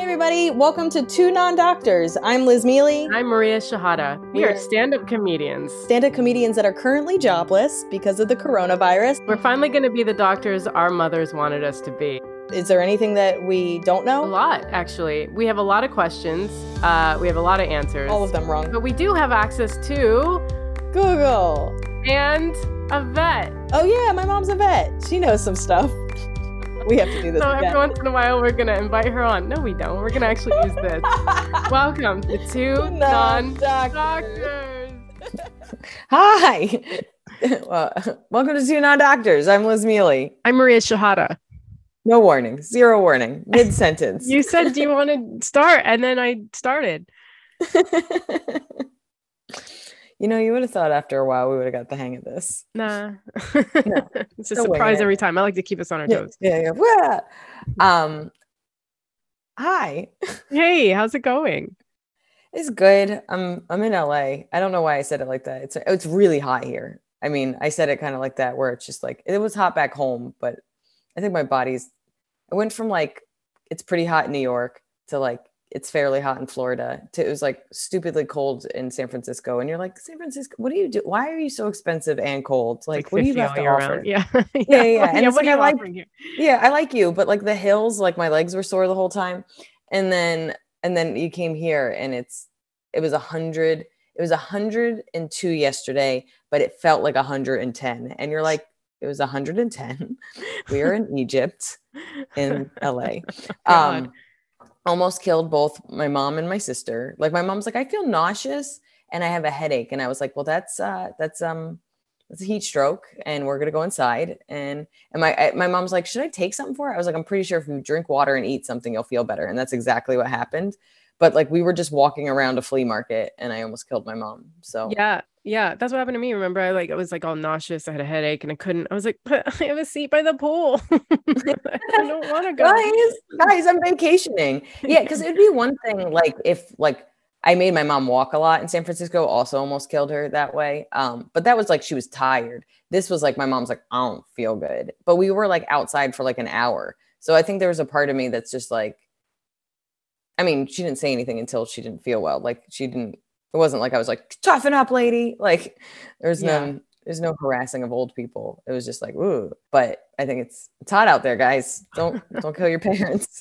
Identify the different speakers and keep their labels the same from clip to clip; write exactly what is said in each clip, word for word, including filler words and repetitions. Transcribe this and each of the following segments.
Speaker 1: everybody, welcome to Two Non-Doctors. I'm Liz Mealy.
Speaker 2: I'm Maria Shahada. We
Speaker 1: We're
Speaker 2: are stand-up comedians.
Speaker 1: Stand-up comedians that are currently jobless because of the coronavirus.
Speaker 2: We're finally going to be the doctors our mothers wanted us to be.
Speaker 1: Is there anything that we don't know?
Speaker 2: A lot, actually. We have a lot of questions. Uh, we have a lot of answers.
Speaker 1: All of them wrong.
Speaker 2: But we do have access to
Speaker 1: Google.
Speaker 2: And a vet.
Speaker 1: Oh yeah, my mom's a vet. She knows some stuff. We have to do this
Speaker 2: So
Speaker 1: again.
Speaker 2: every once in a while, we're going to invite her on. No, we don't. We're going to actually use this. Welcome to Two Non-Doctors.
Speaker 1: Hi. Well, welcome to Two Non-Doctors. I'm Liz Mealy.
Speaker 2: I'm Maria Shahada.
Speaker 1: No warning. Zero warning. Mid-sentence.
Speaker 2: You said, do you want to start? And then I started.
Speaker 1: You know, you would have thought after a while we would have got the hang of this.
Speaker 2: Nah.
Speaker 1: No.
Speaker 2: It's a
Speaker 1: Still
Speaker 2: surprise
Speaker 1: winging it.
Speaker 2: every time. I like to keep us on our
Speaker 1: Yeah,
Speaker 2: toes.
Speaker 1: yeah, yeah. Wah! Um, hi.
Speaker 2: Hey, how's it going?
Speaker 1: It's good. I'm I'm in L A. I don't know why I said it like that. It's it's really hot here. I mean, I said it kind of like that, where it's just like it was hot back home, but I think my body's. I went from like it's pretty hot in New York to like it's fairly hot in Florida to it was like stupidly cold in San Francisco, and you're like, San Francisco, what do you do? Why are you so expensive and cold? Like,
Speaker 2: Like
Speaker 1: what do you
Speaker 2: fifty
Speaker 1: have
Speaker 2: all
Speaker 1: to
Speaker 2: year
Speaker 1: offer?
Speaker 2: round. Yeah.
Speaker 1: Yeah, yeah. yeah. And
Speaker 2: yeah,
Speaker 1: it's
Speaker 2: what
Speaker 1: like,
Speaker 2: are
Speaker 1: I
Speaker 2: you
Speaker 1: like,
Speaker 2: offering here?
Speaker 1: yeah, I like you, but like the hills, like my legs were sore the whole time. And then, and then you came here and it's, it was a hundred, it was a hundred and two yesterday, but it felt like a hundred and ten. And you're like, it was a hundred and ten. We are in Egypt in L A.
Speaker 2: God.
Speaker 1: Um, almost killed both my mom and my sister. Like my mom's like, I feel nauseous and I have a headache. And I was like, well, that's, uh, that's, um, it's a heat stroke and we're going to go inside. And, and my, I, my mom's like, should I take something for it? I was like, I'm pretty sure if you drink water and eat something, you'll feel better. And that's exactly what happened. But like, we were just walking around a flea market and I almost killed my mom. So
Speaker 2: Yeah. Yeah. That's what happened to me. Remember, I like, I was like all nauseous. I had a headache and I couldn't, I was like, but I have a seat by the pool. I don't want to go.
Speaker 1: guys, guys, I'm vacationing. Yeah. Cause it'd be one thing. Like if like I made my mom walk a lot in San Francisco, also almost killed her that way. Um, but that was like, she was tired. This was like, my mom's like, I don't feel good, but we were like outside for like an hour. So I think there was a part of me that's just like, I mean, she didn't say anything until she didn't feel well. Like she didn't, it wasn't like I was like, toughen up, lady. Like there's
Speaker 2: Yeah.
Speaker 1: no, there's no harassing of old people. It was just like, ooh, but I think it's, it's hot out there, guys. Don't, don't kill your parents.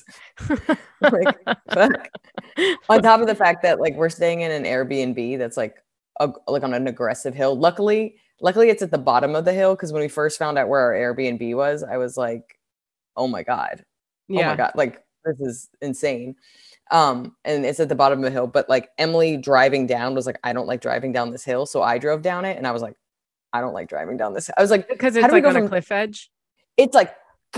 Speaker 1: Like, fuck. On top of the fact that like we're staying in an Airbnb that's like, a, like on an aggressive hill. Luckily, luckily it's at the bottom of the hill. Cause when we first found out where our Airbnb was, I was like, oh my God. Oh
Speaker 2: Yeah.
Speaker 1: my God. Like this is insane. Um, and it's at the bottom of the hill, but like Emily driving down was like, I don't like driving down this hill. So I drove down it and I was like, I don't like driving down this. I was like,
Speaker 2: Because
Speaker 1: how
Speaker 2: it's
Speaker 1: do we
Speaker 2: like
Speaker 1: go
Speaker 2: on a
Speaker 1: from-
Speaker 2: cliff edge.
Speaker 1: it's like,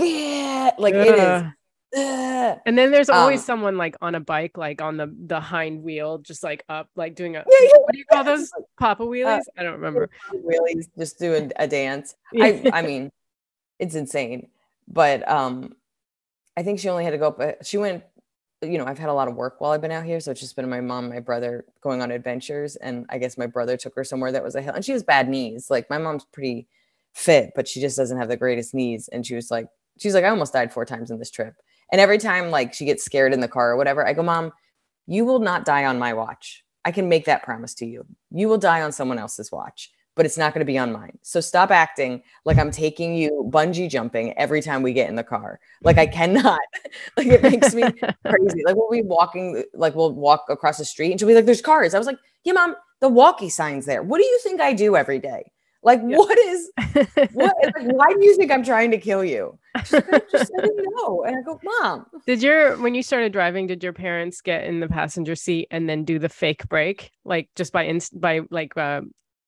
Speaker 1: yeah, like it is.
Speaker 2: Ugh.
Speaker 1: Ugh.
Speaker 2: And then there's always
Speaker 1: Um,
Speaker 2: someone like on a bike, like on the, the hind wheel, just like up, like doing a,
Speaker 1: Yeah, yeah,
Speaker 2: what do you call
Speaker 1: yeah,
Speaker 2: those? Papa wheelies? I don't remember.
Speaker 1: Really just doing a dance. I, I mean, it's insane, but, um, I think she only had to go up, uh, she went, you know, I've had a lot of work while I've been out here. So it's just been my mom, my brother going on adventures. And I guess my brother took her somewhere that was a hill and she has bad knees. Like my mom's pretty fit, but she just doesn't have the greatest knees. And she was like, she's like, I almost died four times in this trip. And every time like she gets scared in the car or whatever, I go, Mom, you will not die on my watch. I can make that promise to you. You will die on someone else's watch, but it's not going to be on mine. So stop acting like I'm taking you bungee jumping every time we get in the car. Like I cannot, like it makes me crazy. Like we'll be walking, like we'll walk across the street and she'll be like, there's cars. I was like, yeah, Mom, the walkie sign's there. What do you think I do every day? Like,
Speaker 2: Yeah.
Speaker 1: what is, what, like, why do you think I'm trying to kill you? She's like, I just I didn't know. And I go, Mom.
Speaker 2: Did your, when you started driving, did your parents get in the passenger seat and then do the fake brake? Like just by, inst- by like, uh,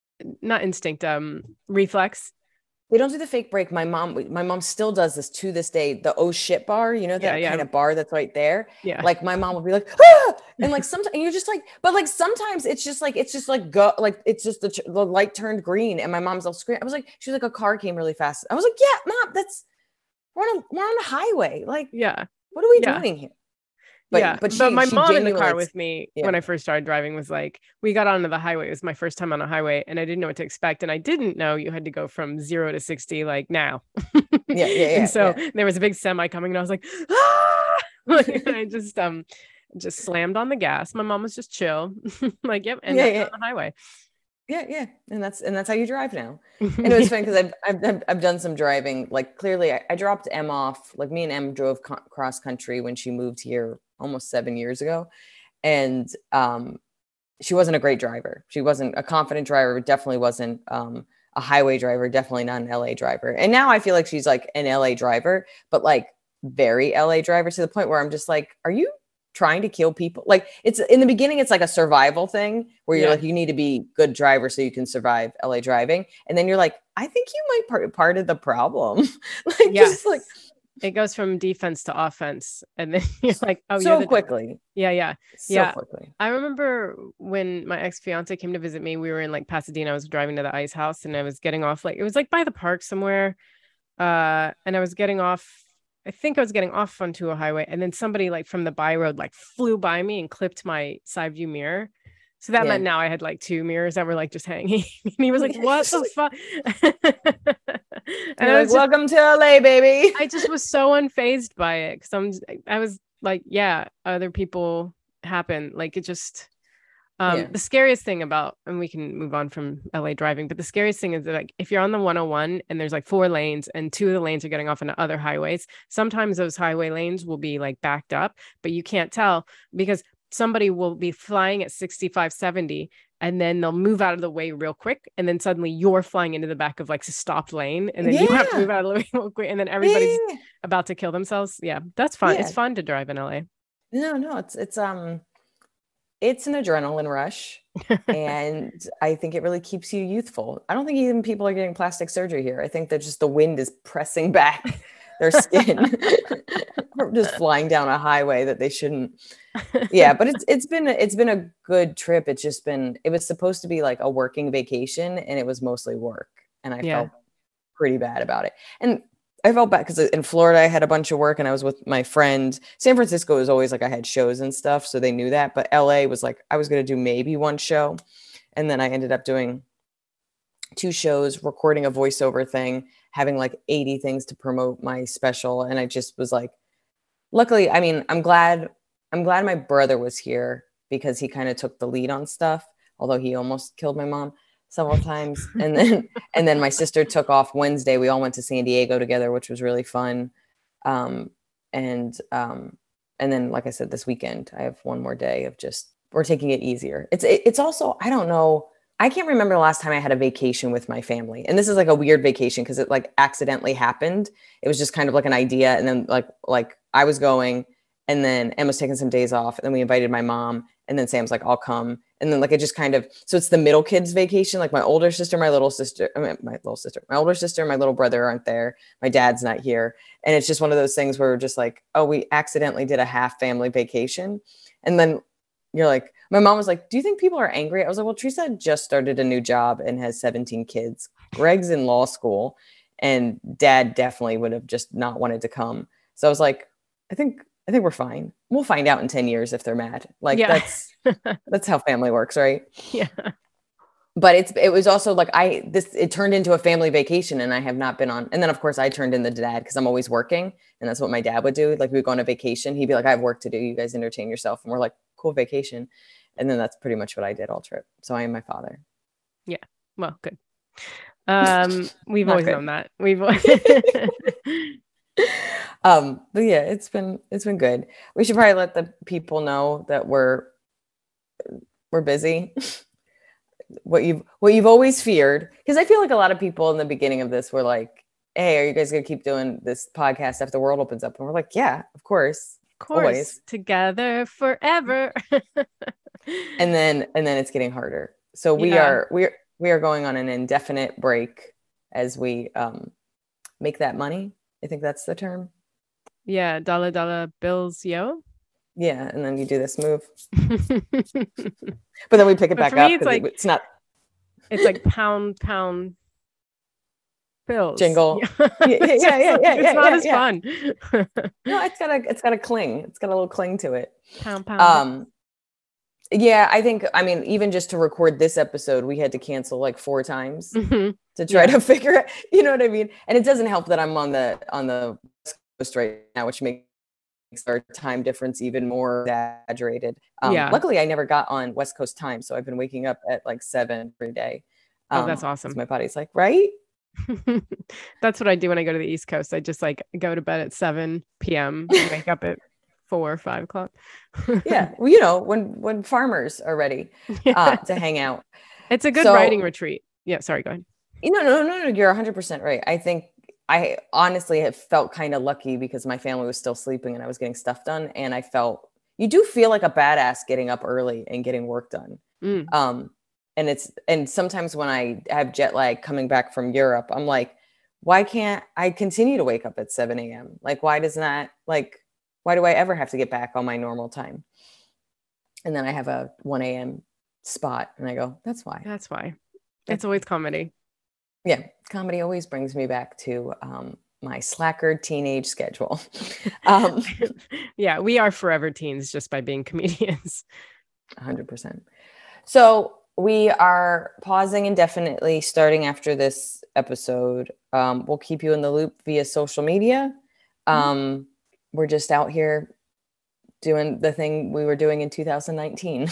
Speaker 2: not instinct, um, reflex?
Speaker 1: They don't do the fake break. My mom, my mom still does this to this day. The oh shit bar, you know, that
Speaker 2: Yeah, yeah.
Speaker 1: kind of bar that's right there.
Speaker 2: Yeah.
Speaker 1: Like my mom will be like, ah! And like sometimes and you're just like, but like sometimes it's just like it's just like go like it's just the, the light turned green and my mom's all screaming. I was like, she was like a car came really fast. I was like, yeah, Mom, that's we're on a we're on a highway. Like,
Speaker 2: yeah.
Speaker 1: what are we
Speaker 2: Yeah.
Speaker 1: doing here? But,
Speaker 2: yeah,
Speaker 1: but, she,
Speaker 2: but my
Speaker 1: she
Speaker 2: mom in the
Speaker 1: genuinely-
Speaker 2: car with me
Speaker 1: yeah.
Speaker 2: when I first started driving was like, we got onto the highway. It was my first time on a highway and I didn't know what to expect. And I didn't know you had to go from zero to sixty like now.
Speaker 1: Yeah, yeah, yeah,
Speaker 2: And so
Speaker 1: yeah.
Speaker 2: there was a big semi coming and I was like, ah! Like, I just um just slammed on the gas. My mom was just chill. Like, yep, and
Speaker 1: Yeah,
Speaker 2: that's
Speaker 1: yeah.
Speaker 2: on the highway.
Speaker 1: Yeah, yeah, and that's and that's how you drive now. And it was funny because I've, I've I've done some driving. Like clearly, I, I dropped Em off. Like me and Em drove co- cross country when she moved here almost seven years ago, and um, she wasn't a great driver. She wasn't a confident driver. Definitely wasn't um, a highway driver. Definitely not an L A driver. And now I feel like she's like an L A driver, but like very L A driver to the point where I'm just like, are you trying to kill people? Like it's in the beginning, it's like a survival thing where you're
Speaker 2: Yeah.
Speaker 1: like, you need to be good driver so you can survive L A driving. And then you're like, I think you might part part of the problem. Like
Speaker 2: Yes.
Speaker 1: just like
Speaker 2: it goes from defense to offense, and then you're like, oh,
Speaker 1: so
Speaker 2: you're the
Speaker 1: quickly.
Speaker 2: Yeah, yeah,
Speaker 1: So
Speaker 2: yeah.
Speaker 1: quickly.
Speaker 2: I remember when my ex fiance came to visit me. We were in like Pasadena. I was driving to the ice house, and I was getting off like it was like by the park somewhere. Uh, and I was getting off. I think I was getting off onto a highway, and then somebody like from the by road like flew by me and clipped my side view mirror. So that
Speaker 1: Yeah.
Speaker 2: meant now I had like two mirrors that were like just hanging. And he was like, "What the fuck?" And
Speaker 1: You're
Speaker 2: I
Speaker 1: like,
Speaker 2: was just,
Speaker 1: welcome to L A, baby.
Speaker 2: I just was so unfazed by it because I'm. just- I was like, yeah, other people happen. Like it just. Um,
Speaker 1: Yeah.
Speaker 2: The scariest thing about, and we can move on from L A driving, but the scariest thing is that like if you're on the one oh one and there's like four lanes and two of the lanes are getting off into other highways, sometimes those highway lanes will be like backed up, but you can't tell because somebody will be flying at sixty-five, seventy, and then they'll move out of the way real quick, and then suddenly you're flying into the back of like a stopped lane, and then you have to
Speaker 1: Yeah.
Speaker 2: move out of the way real quick, and then everybody's
Speaker 1: Yeah.
Speaker 2: about to kill themselves. Yeah, that's fun. It's
Speaker 1: Yeah.
Speaker 2: fun to drive in L A.
Speaker 1: No, no, it's it's um it's an adrenaline rush. And I think it really keeps you youthful. I don't think even people are getting plastic surgery here. I think that just the wind is pressing back their skin from just flying down a highway that they shouldn't. Yeah, but it's it's been it's been a good trip. It's just been it was supposed to be like a working vacation, and it was mostly work, and I
Speaker 2: Yeah.
Speaker 1: felt pretty bad about it. And I felt bad because in Florida I had a bunch of work and I was with my friend. San Francisco was always like I had shows and stuff, so they knew that. But L A was like I was going to do maybe one show, and then I ended up doing two shows, recording a voiceover thing, having like eighty things to promote my special, and I just was like, luckily, I mean, I'm glad I'm glad my brother was here because he kind of took the lead on stuff, although he almost killed my mom several times. And then and then my sister took off Wednesday. We all went to San Diego together, which was really fun. Um, and um, and then, like I said, this weekend I have one more day of just we're taking it easier. It's it, it's also I don't know. I can't remember the last time I had a vacation with my family. And this is like a weird vacation because it like accidentally happened. It was just kind of like an idea. And then like like I was going, and then Emma's taking some days off, and then we invited my mom, and then Sam's like, I'll come. And then like it just kind of, so it's the middle kids vacation. Like my older sister, my little sister, I mean, my little sister, my older sister, and my little brother aren't there. My dad's not here. And it's just one of those things where we're just like, oh, we accidentally did a half family vacation. And then you're like, my mom was like, do you think people are angry? I was like, well, Teresa just started a new job and has seventeen kids. Greg's in law school, and dad definitely would have just not wanted to come. So I was like, I think, I think we're fine. We'll find out in ten years if they're mad. Like
Speaker 2: Yeah.
Speaker 1: that's, that's how family works. Right.
Speaker 2: Yeah.
Speaker 1: But it's, it was also like, I, this, it turned into a family vacation, and I have not been on. And then of course I turned in the dad because I'm always working. And that's what my dad would do. Like we would go on a vacation. He'd be like, I have work to do. You guys entertain yourself. And we're like, cool vacation. And then that's pretty much what I did all trip. So I am my father.
Speaker 2: Yeah. Well, good. Um, we've
Speaker 1: Not
Speaker 2: always
Speaker 1: good.
Speaker 2: known that. We've
Speaker 1: um, but yeah, it's been it's been good. We should probably let the people know that we're we're busy. what you've what you've always feared, because I feel like a lot of people in the beginning of this were like, "Hey, are you guys gonna keep doing this podcast after the world opens up?" And we're like, "Yeah, of course,
Speaker 2: of course,
Speaker 1: always
Speaker 2: together forever."
Speaker 1: and then and then it's getting harder. So we
Speaker 2: Yeah.
Speaker 1: are we're we are going on an indefinite break as we um make that money. I think that's the term.
Speaker 2: Yeah, dollar dollar bills, yo.
Speaker 1: Yeah, and then you do this move, but then we pick it
Speaker 2: But
Speaker 1: back
Speaker 2: for me,
Speaker 1: up
Speaker 2: it's
Speaker 1: because
Speaker 2: like-
Speaker 1: it, it's not
Speaker 2: It's like pound pound bills.
Speaker 1: jingle.
Speaker 2: Yeah,
Speaker 1: Yeah, yeah, yeah, yeah, yeah,
Speaker 2: It's not
Speaker 1: yeah,
Speaker 2: as
Speaker 1: yeah.
Speaker 2: fun.
Speaker 1: No, it's got a it's got a cling. It's got a little cling to it.
Speaker 2: Pound pound.
Speaker 1: Um, yeah, I think I mean even just to record this episode, we had to cancel like four times
Speaker 2: Mhm.
Speaker 1: to try
Speaker 2: Yeah.
Speaker 1: to figure it. You know what I mean? And it doesn't help that I'm on the on the West Coast right now, which makes our time difference even more exaggerated. Um,
Speaker 2: Yeah.
Speaker 1: Luckily, I never got on West Coast time, so I've been waking up at like seven every day. Um,
Speaker 2: oh, that's awesome.
Speaker 1: My body's like, right?
Speaker 2: That's what I do when I go to the East Coast. I just like go to bed at seven p.m. and wake up at four or five o'clock.
Speaker 1: Yeah. Well, you know, when when farmers are ready
Speaker 2: yeah.
Speaker 1: uh, to hang out.
Speaker 2: It's a good
Speaker 1: So,
Speaker 2: writing retreat. Yeah. Sorry, go ahead.
Speaker 1: You know, no, no, no, you're one hundred percent right. I think I honestly have felt kind of lucky because my family was still sleeping and I was getting stuff done. And I felt, you do feel like a badass getting up early and getting work done.
Speaker 2: Mm.
Speaker 1: Um, and it's, and sometimes when I have jet lag coming back from Europe, I'm like, why can't I continue to wake up at seven a.m.? Like, why does that, like, why do I ever have to get back on my normal time? And then I have a one a.m. spot and I go, that's why.
Speaker 2: That's why. It's always comedy.
Speaker 1: Yeah. Comedy always brings me back to um, my slacker teenage schedule. um,
Speaker 2: yeah. We are forever teens just by being comedians.
Speaker 1: one hundred percent. So we are pausing indefinitely starting after this episode. Um, we'll keep you in the loop via social media. Um, mm-hmm. We're just out here doing the thing we were doing in two thousand nineteen.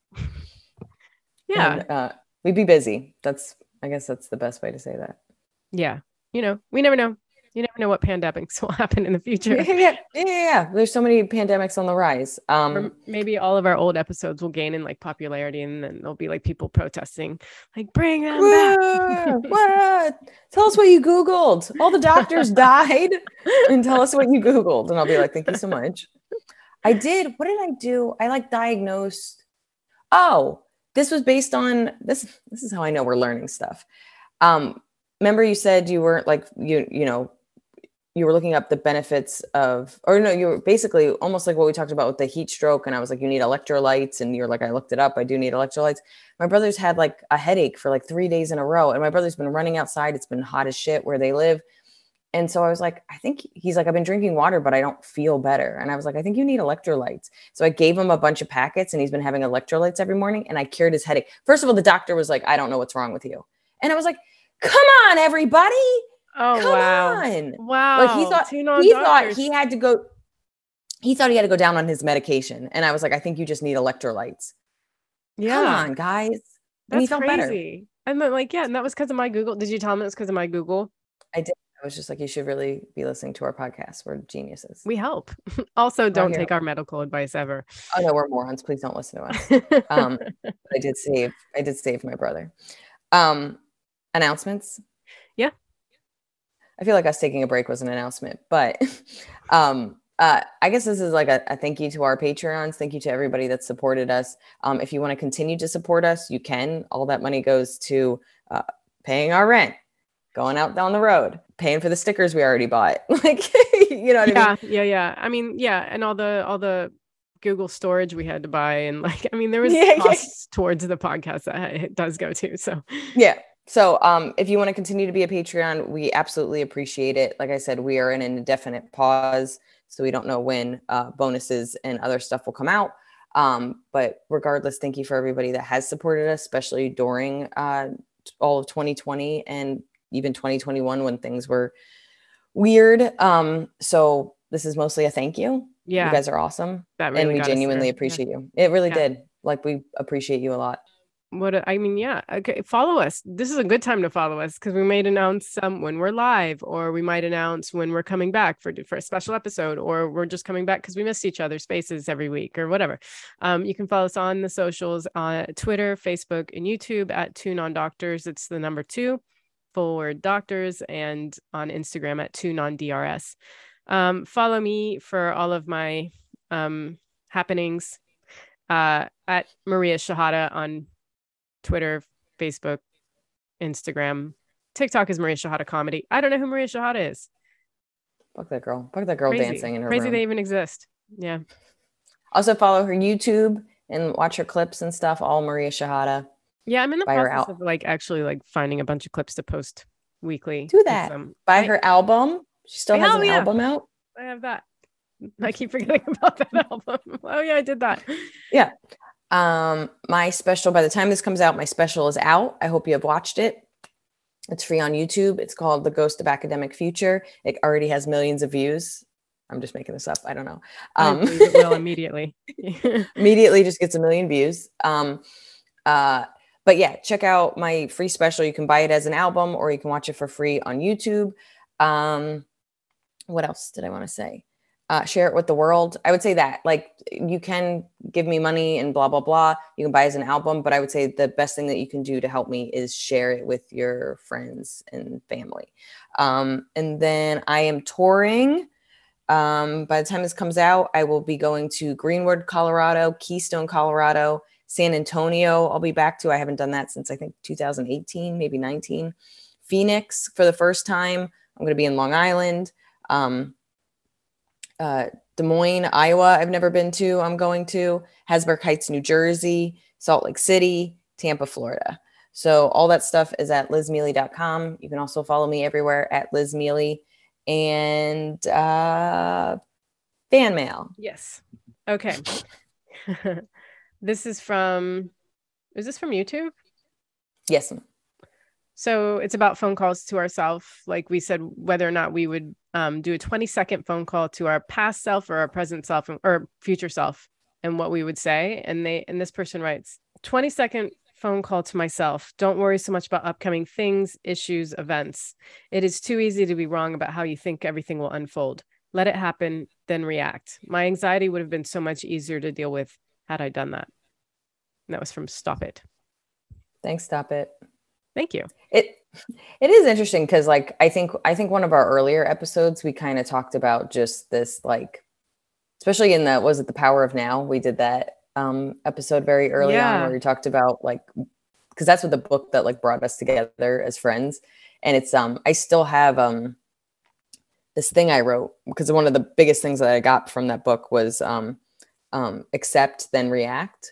Speaker 2: Yeah.
Speaker 1: And, uh, we'd be busy. That's, I guess that's the best way to say that.
Speaker 2: Yeah. You know, we never know. You never know what pandemics will happen in the future.
Speaker 1: Yeah, yeah, yeah, yeah. There's so many pandemics on the rise. Um,
Speaker 2: or maybe all of our old episodes will gain in like popularity, and then there'll be like people protesting, like, bring them back.
Speaker 1: What? Tell us what you Googled. All the doctors died, and tell us what you Googled. And I'll be like, thank you so much. I did. What did I do? I like diagnosed. Oh, this was based on this. This is how I know we're learning stuff. Um, remember you said you weren't like, you, you know, you were looking up the benefits of, or no, you were basically almost like what we talked about with the heat stroke. And I was like, you need electrolytes. And you're like, I looked it up. I do need electrolytes. My brother's had like a headache for like three days in a row. And my brother's been running outside. It's been hot as shit where they live. And so I was like, I think he's like, I've been drinking water, but I don't feel better. And I was like, I think you need electrolytes. So I gave him a bunch of packets and he's been having electrolytes every morning. And I cured his headache. First of all, the doctor was like, I don't know what's wrong with you. And I was like, come on, everybody.
Speaker 2: Oh,
Speaker 1: Come
Speaker 2: wow.
Speaker 1: on.
Speaker 2: Wow.
Speaker 1: Like he thought he thought he had to go. He thought he had to go down on his medication. And I was like, I think you just need electrolytes.
Speaker 2: Yeah.
Speaker 1: Come on, guys. And
Speaker 2: That's
Speaker 1: he felt
Speaker 2: crazy. Better. And then like, yeah. And that was because of my Google. Did you tell him it was because of my Google?
Speaker 1: I did. I was just like, you should really be listening to our podcast. We're geniuses.
Speaker 2: We help. Also, don't take our medical advice ever.
Speaker 1: Oh no, we're morons. Please don't listen to us. um, I did save, I did save my brother. Um, announcements.
Speaker 2: Yeah.
Speaker 1: I feel like us taking a break was an announcement, but um, uh, I guess this is like a, a thank you to our Patreons. Thank you to everybody that supported us. Um, if you want to continue to support us, you can. All that money goes to uh, paying our rent, going out down the road, paying for the stickers we already bought. Like, you know what
Speaker 2: yeah,
Speaker 1: I mean?
Speaker 2: Yeah, yeah. I mean, yeah. And all the, all the Google storage we had to buy. And like, I mean, there was
Speaker 1: yeah,
Speaker 2: costs
Speaker 1: yeah.
Speaker 2: towards the podcast that it does go to. So
Speaker 1: yeah. So um, if you want to continue to be a Patreon, we absolutely appreciate it. Like I said, we are in an indefinite pause, so we don't know when uh, bonuses and other stuff will come out. Um, but regardless, thank you for everybody that has supported us, especially during uh, all of twenty twenty and even twenty twenty-one when things were weird. Um, so this is mostly a thank you.
Speaker 2: Yeah.
Speaker 1: You guys are awesome.
Speaker 2: That really
Speaker 1: and we
Speaker 2: got
Speaker 1: genuinely
Speaker 2: us
Speaker 1: appreciate
Speaker 2: yeah.
Speaker 1: you. It really
Speaker 2: yeah.
Speaker 1: did. Like, we appreciate you a lot.
Speaker 2: What I mean, yeah. Okay, follow us. This is a good time to follow us because we might announce um, when we're live, or we might announce when we're coming back for for a special episode, or we're just coming back because we missed each other's faces every week, or whatever. Um, you can follow us on the socials on Twitter, Facebook, and YouTube at Two Non-Doctors. It's the number two, full word doctors, and on Instagram at Two Non-D R S. Um, follow me for all of my um, happenings uh, at Maria Shahada on Twitter, Facebook, Instagram. TikTok is Maria Shahada Comedy. I don't know who Maria Shahada is.
Speaker 1: Fuck that girl. Fuck that girl
Speaker 2: Crazy.
Speaker 1: dancing in her
Speaker 2: Crazy
Speaker 1: room.
Speaker 2: they even exist. Yeah.
Speaker 1: Also follow her YouTube and watch her clips and stuff. All Maria Shahada.
Speaker 2: Yeah, I'm in the
Speaker 1: Buy her
Speaker 2: process
Speaker 1: out.
Speaker 2: of like actually like finding a bunch of clips to post weekly.
Speaker 1: Do that.
Speaker 2: Um,
Speaker 1: Buy
Speaker 2: I,
Speaker 1: her album. She still has
Speaker 2: oh,
Speaker 1: an
Speaker 2: yeah.
Speaker 1: album out.
Speaker 2: I have that. I keep forgetting about that album. Oh yeah, I did that.
Speaker 1: Yeah. Um, my special, by the time this comes out, my special is out. I hope you have watched it. It's free on YouTube. It's called The Ghost of Academic Future. It already has millions of views. I'm just making this up. I don't know.
Speaker 2: Um, I believe it will immediately.
Speaker 1: Immediately just gets a million views. Um, uh, but yeah, check out my free special. You can buy it as an album or you can watch it for free on YouTube. Um, what else did I want to say? Uh, share it with the world. I would say that, like, you can give me money and blah, blah, blah. You can buy it as an album, but I would say the best thing that you can do to help me is share it with your friends and family. Um, and then I am touring. Um, by the time this comes out, I will be going to Greenwood, Colorado, Keystone, Colorado, San Antonio. I'll be back to, I haven't done that since I think two thousand eighteen, maybe nineteen. Phoenix for the first time. I'm going to be in Long Island. Um, uh, Des Moines, Iowa, I've never been to. I'm going to Hasbrook Heights, New Jersey, Salt Lake City, Tampa, Florida. So all that stuff is at liz miele dot com. You can also follow me everywhere at Liz Miele. And uh, fan mail.
Speaker 2: Yes. Okay. This is from, is this from YouTube?
Speaker 1: Yes.
Speaker 2: So it's about phone calls to ourselves. Like we said, whether or not we would um, do a twenty second phone call to our past self or our present self or future self and what we would say. And they, and this person writes, twenty second phone call to myself. Don't worry so much about upcoming things, issues, events. It is too easy to be wrong about how you think everything will unfold. Let it happen, then react. My anxiety would have been so much easier to deal with had I done that. And that was from Stop It.
Speaker 1: Thanks, Stop It.
Speaker 2: Thank you.
Speaker 1: It it is interesting because, like, I think I think one of our earlier episodes we kind of talked about just this, like, especially in the was it the Power of Now? We did that um, episode very early
Speaker 2: Yeah.
Speaker 1: on where we talked about, like, because that's what the book that like brought us together as friends. And it's um I still have um this thing I wrote because one of the biggest things that I got from that book was um um accept then react.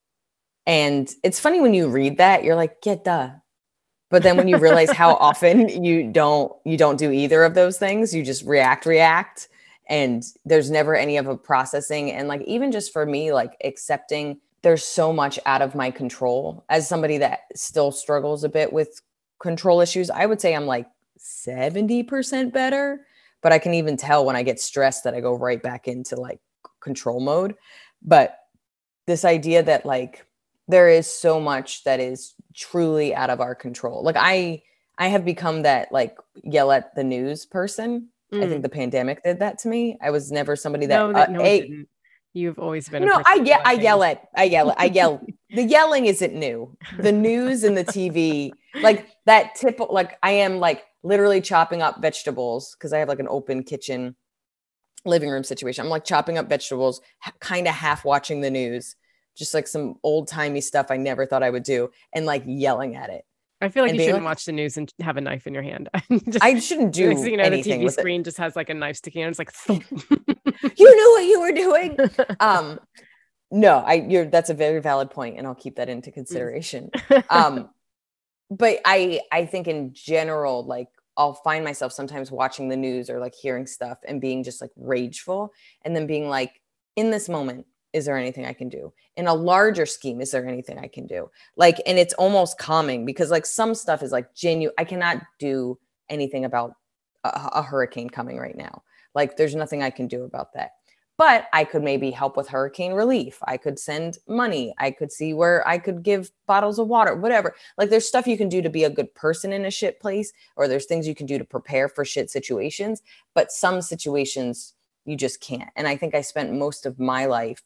Speaker 1: And it's funny when you read that, you're like, yeah, duh. But then when you realize how often you don't you don't do either of those things, you just react, react, and there's never any of a processing. And like, even just for me, like accepting there's so much out of my control as somebody that still struggles a bit with control issues. I would say I'm like seventy percent better, but I can even tell when I get stressed that I go right back into like control mode. But this idea that like there is so much that is truly out of our control. Like I, I have become that like yell at the news person. Mm. I think the pandemic did that to me. I was never somebody that,
Speaker 2: no, that
Speaker 1: uh,
Speaker 2: no,
Speaker 1: a,
Speaker 2: it didn't. You've always been.
Speaker 1: You know, I yell, I yell at, I yell, I yell. The yelling isn't new. The news and the T V, like that tip, like I am like literally chopping up vegetables because I have like an open kitchen living room situation. I'm like chopping up vegetables, ha- kind of half watching the news, just like some old timey stuff I never thought I would do, and like yelling at it.
Speaker 2: I feel like you shouldn't like, watch the news and have a knife in your hand.
Speaker 1: just, I shouldn't do
Speaker 2: you know,
Speaker 1: anything.
Speaker 2: The T V
Speaker 1: with
Speaker 2: screen
Speaker 1: it.
Speaker 2: just has like a knife sticking out. It's like,
Speaker 1: you knew what you were doing. Um, no, I you're that's a very valid point, and I'll keep that into consideration. um, but I I think in general, like I'll find myself sometimes watching the news or like hearing stuff and being just like rageful, and then being like, in this moment, is there anything I can do? In a larger scheme, is there anything I can do? Like, and it's almost calming because like some stuff is like genuine. I cannot do anything about a, a hurricane coming right now. Like there's nothing I can do about that. But I could maybe help with hurricane relief. I could send money. I could see where I could give bottles of water, whatever. Like there's stuff you can do to be a good person in a shit place, or there's things you can do to prepare for shit situations. But some situations you just can't. And I think I spent most of my life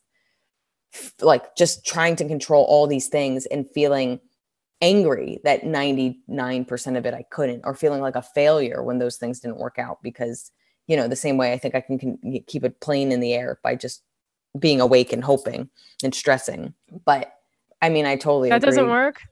Speaker 1: like just trying to control all these things and feeling angry that ninety-nine percent of it I couldn't, or feeling like a failure when those things didn't work out because, you know, the same way I think I can, can keep a plane in the air by just being awake and hoping and stressing. But I mean, I totally
Speaker 2: that
Speaker 1: agree.
Speaker 2: doesn't work.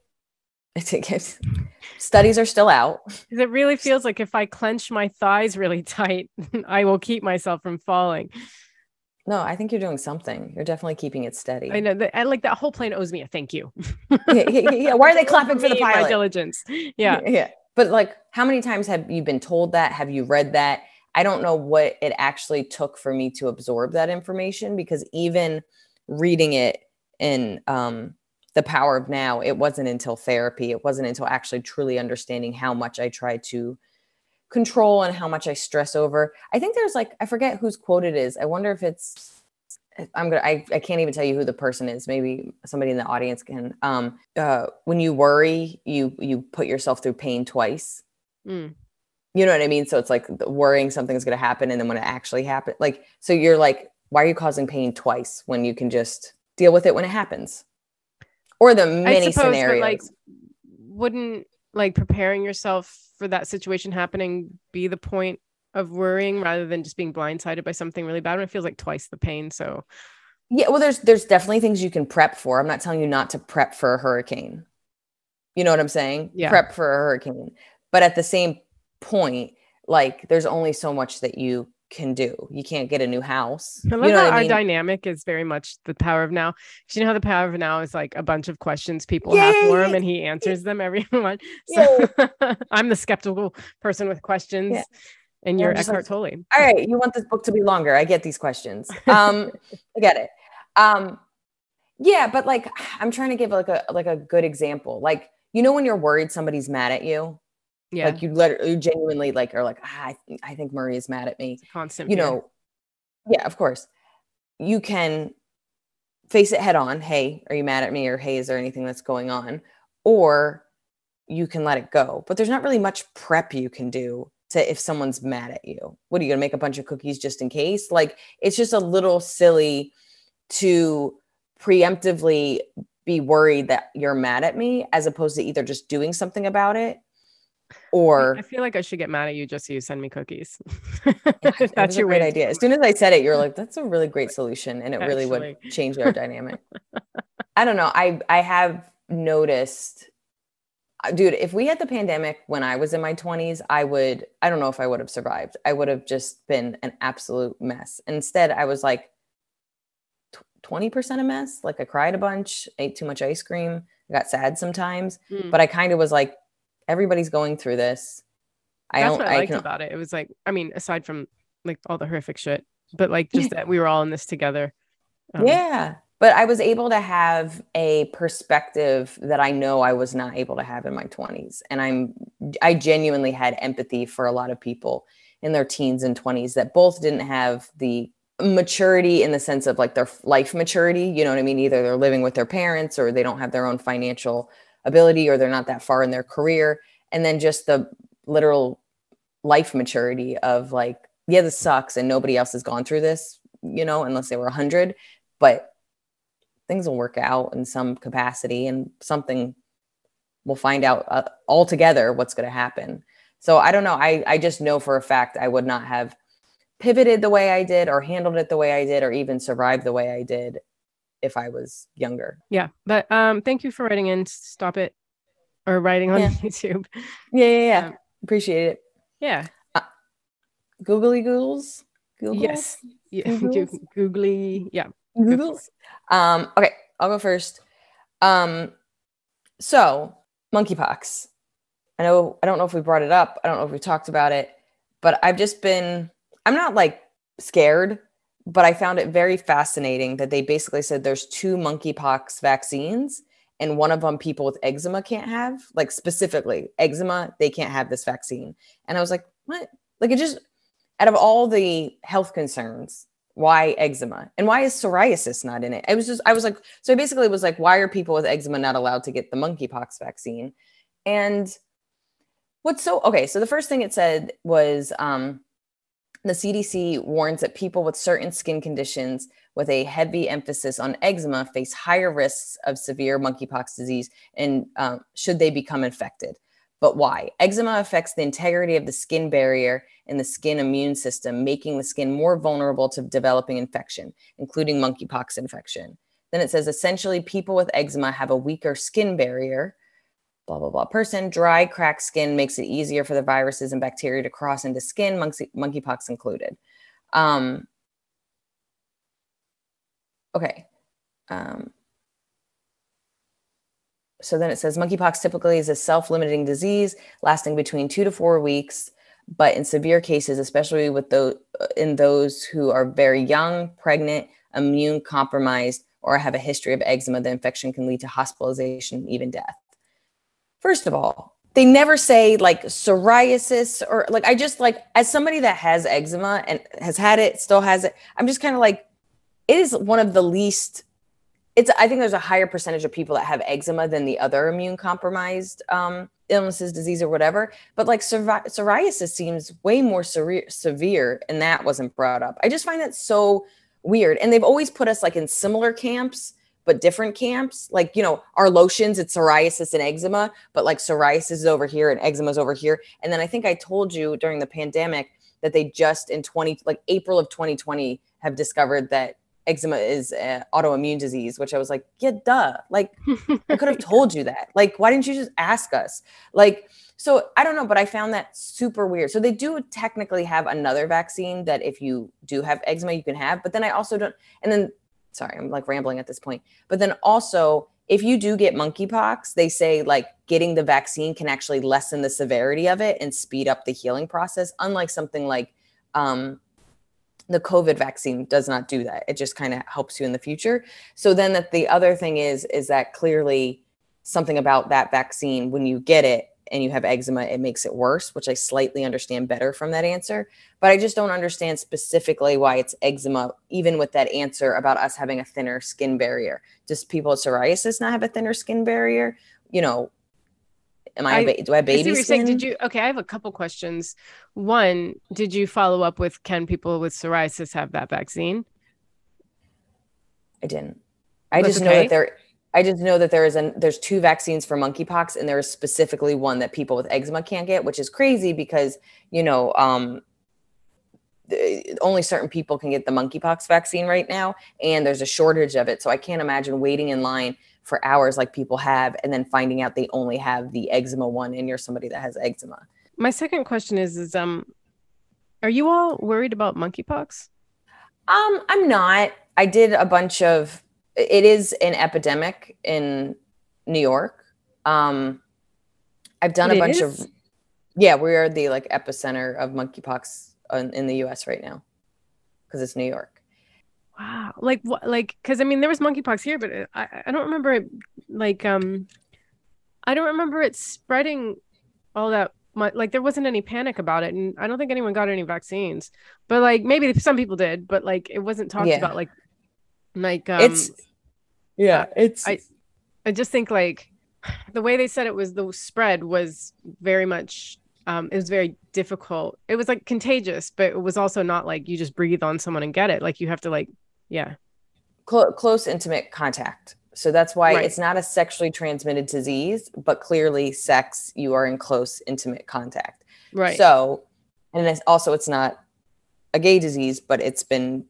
Speaker 1: Studies are still out.
Speaker 2: It really feels like if I clench my thighs really tight, I will keep myself from falling.
Speaker 1: No, I think you're doing something. You're definitely keeping it steady.
Speaker 2: I know that. I like that whole plane owes me a thank you.
Speaker 1: yeah, yeah, yeah. Why are they clapping for the pilot?
Speaker 2: My diligence. Yeah.
Speaker 1: Yeah. But like, how many times have you been told that? Have you read that? I don't know what it actually took for me to absorb that information, because even reading it in um, The Power of Now, it wasn't until therapy. It wasn't until actually truly understanding how much I tried to control and how much I stress over. I think there's like, I forget whose quote it is. I wonder if it's, I'm gonna, I, I can't even tell you who the person is. Maybe somebody in the audience can. Um, uh, when you worry, you you put yourself through pain twice.
Speaker 2: Mm.
Speaker 1: You know what I mean? So it's like worrying something is going to happen, and then when it actually happens, like, so you're like, why are you causing pain twice when you can just deal with it when it happens? Or the many
Speaker 2: I suppose,
Speaker 1: scenarios.
Speaker 2: but like, wouldn't like preparing yourself for that situation happening be the point of worrying rather than just being blindsided by something really bad when it feels like twice the pain? So
Speaker 1: yeah, well, there's there's definitely things you can prep for. I'm not telling you not to prep for a hurricane. You know what I'm saying?
Speaker 2: Yeah.
Speaker 1: Prep for a hurricane. But at the same point, like, there's only so much that you can do. You can't get a new house.
Speaker 2: I love
Speaker 1: you know
Speaker 2: how
Speaker 1: what I
Speaker 2: our
Speaker 1: mean?
Speaker 2: dynamic is very much the power of now. You know how the power of now is like a bunch of questions people
Speaker 1: yeah,
Speaker 2: have
Speaker 1: yeah,
Speaker 2: for
Speaker 1: yeah.
Speaker 2: him and he answers them every one. So
Speaker 1: Yeah.
Speaker 2: I'm the skeptical person with questions. Yeah. And you're Eckhart Tolle.
Speaker 1: Like, all right, you want this book to be longer. I get these questions. Um, I get it. Um, yeah, but like, I'm trying to give like a like a good example. Like, you know, when you're worried somebody's mad at you,
Speaker 2: yeah,
Speaker 1: like you let you genuinely like are like, ah, I think I think Murray is mad at me.
Speaker 2: It's a constant,
Speaker 1: you
Speaker 2: fear.
Speaker 1: know, yeah, of course. You can face it head on. Hey, are you mad at me? Or hey, is there anything that's going on? Or you can let it go. But there's not really much prep you can do to if someone's mad at you. What are you gonna make a bunch of cookies just in case? Like, it's just a little silly to preemptively be worried that you're mad at me as opposed to either just doing something about it or
Speaker 2: I feel like I should get mad at you just so you send me cookies.
Speaker 1: yeah, that's your great idea. As soon as I said it, you're like, that's a really great solution. And it really
Speaker 2: Actually.
Speaker 1: would change our dynamic. I don't know. I I have noticed, dude, if we had the pandemic when I was in my twenties, I would, I don't know if I would have survived. I would have just been an absolute mess. Instead, I was like twenty percent a mess. Like, I cried a bunch, ate too much ice cream. I got sad sometimes, mm. but I kind of was like, everybody's going through this.
Speaker 2: I That's what I, I liked can... about it. It was like, I mean, aside from like all the horrific shit, but like just that we were all in this together.
Speaker 1: Um, yeah. But I was able to have a perspective that I know I was not able to have in my twenties. And I'm, I genuinely had empathy for a lot of people in their teens and twenties that both didn't have the maturity in the sense of like their life maturity. You know what I mean? Either they're living with their parents or they don't have their own financial ability or they're not that far in their career. And then just the literal life maturity of like, yeah, this sucks. And nobody else has gone through this, you know, unless they were a hundred, but things will work out in some capacity and something we'll find out uh, altogether what's going to happen. So I don't know. I, I just know for a fact I would not have pivoted the way I did or handled it the way I did or even survived the way I did if I was younger.
Speaker 2: Yeah. But um, thank you for writing in. Stop it. Or writing on
Speaker 1: yeah.
Speaker 2: YouTube.
Speaker 1: Yeah, yeah, yeah. Um, Appreciate it.
Speaker 2: Yeah.
Speaker 1: Uh, googly googles? Googles?
Speaker 2: Yes. Yeah. Googles? Googly. Yeah.
Speaker 1: Googles. Um, okay, I'll go first. Um, so monkeypox. I know, I don't know if we brought it up. I don't know if we talked about it, but I've just been, I'm not like scared, but I found it very fascinating that they basically said there's two monkeypox vaccines and one of them people with eczema can't have, like specifically eczema, they can't have this vaccine. And I was like, what? Like, it just, out of all the health concerns, why eczema? And why is psoriasis not in it? I was just, I was like, so I basically was like, why are people with eczema not allowed to get the monkeypox vaccine? And what's so, okay, so the first thing it said was um, the C D C warns that people with certain skin conditions with a heavy emphasis on eczema face higher risks of severe monkeypox disease and um, should they become infected. But why? Eczema affects the integrity of the skin barrier and the skin immune system, making the skin more vulnerable to developing infection, including monkeypox infection. Then it says, essentially, people with eczema have a weaker skin barrier, blah, blah, blah. Person, dry, cracked skin makes it easier for the viruses and bacteria to cross into skin, monkey, monkeypox included. Um, okay. Um, So then it says monkeypox typically is a self-limiting disease lasting between two to four weeks, but in severe cases, especially with those in those who are very young, pregnant, immune compromised, or have a history of eczema, the infection can lead to hospitalization, even death. First of all, they never say like psoriasis or like, I just like, as somebody that has eczema and has had it, still has it, I'm just kind of like, it is one of the least, it's, I think there's a higher percentage of people that have eczema than the other immune compromised um, illnesses, disease, or whatever. But like psori- psoriasis seems way more severe, severe, and that wasn't brought up. I just find that so weird. And they've always put us like in similar camps, but different camps. Like, you know, our lotions, it's psoriasis and eczema, but like psoriasis is over here and eczema is over here. And then I think I told you during the pandemic that they just in twenty, like April of twenty twenty, have discovered that eczema is an autoimmune disease, which I was like, yeah, duh. Like, I could have told you that. Like, why didn't you just ask us? Like, so I don't know, but I found that super weird. So they do technically have another vaccine that if you do have eczema, you can have, but then I also don't, and then, sorry, I'm like rambling at this point, but then also if you do get monkeypox, they say like getting the vaccine can actually lessen the severity of it and speed up the healing process. Unlike something like, um, the COVID vaccine does not do that. It just kind of helps you in the future. So then that the other thing is, is that clearly something about that vaccine, when you get it and you have eczema, it makes it worse, which I slightly understand better from that answer. But I just don't understand specifically why it's eczema, even with that answer about us having a thinner skin barrier. Does people with psoriasis not have a thinner skin barrier? You know, Am I, I ba- do I have baby I see what you're skin?
Speaker 2: Saying. Did you, okay, I have a couple questions. One, did you follow up with, can people with psoriasis have that vaccine?
Speaker 1: I didn't. I That's just okay. know that there, I just know that there is an, there's two vaccines for monkeypox, and there is specifically one that people with eczema can't get, which is crazy because, you know, um, the, only certain people can get the monkeypox vaccine right now, and there's a shortage of it. So I can't imagine waiting in line for hours like people have, and then finding out they only have the eczema one and you're somebody that has eczema.
Speaker 2: My second question is, is, um, are you all worried about monkeypox?
Speaker 1: Um, I'm not. I did a bunch of, it is an epidemic in New York. Um, I've done it a bunch is? of, yeah, we are the like epicenter of monkeypox in, in the U S right now because it's New York.
Speaker 2: Wow. Like what, like, cause I mean, there was monkeypox here, but I, I don't remember it like, um, I don't remember it spreading all that much. Like there wasn't any panic about it. And I don't think anyone got any vaccines, but like, maybe some people did, but like, it wasn't talked yeah. about like, like, um,
Speaker 1: it's, yeah, it's,
Speaker 2: I, I just think like the way they said it was the spread was very much, um, it was very difficult. It was like contagious, but it was also not like you just breathe on someone and get it. Like you have to like, yeah.
Speaker 1: Cl- close, intimate contact. So that's why right. it's not a sexually transmitted disease, but clearly sex, you are in close, intimate contact.
Speaker 2: Right.
Speaker 1: So, and it's also, it's not a gay disease, but it's been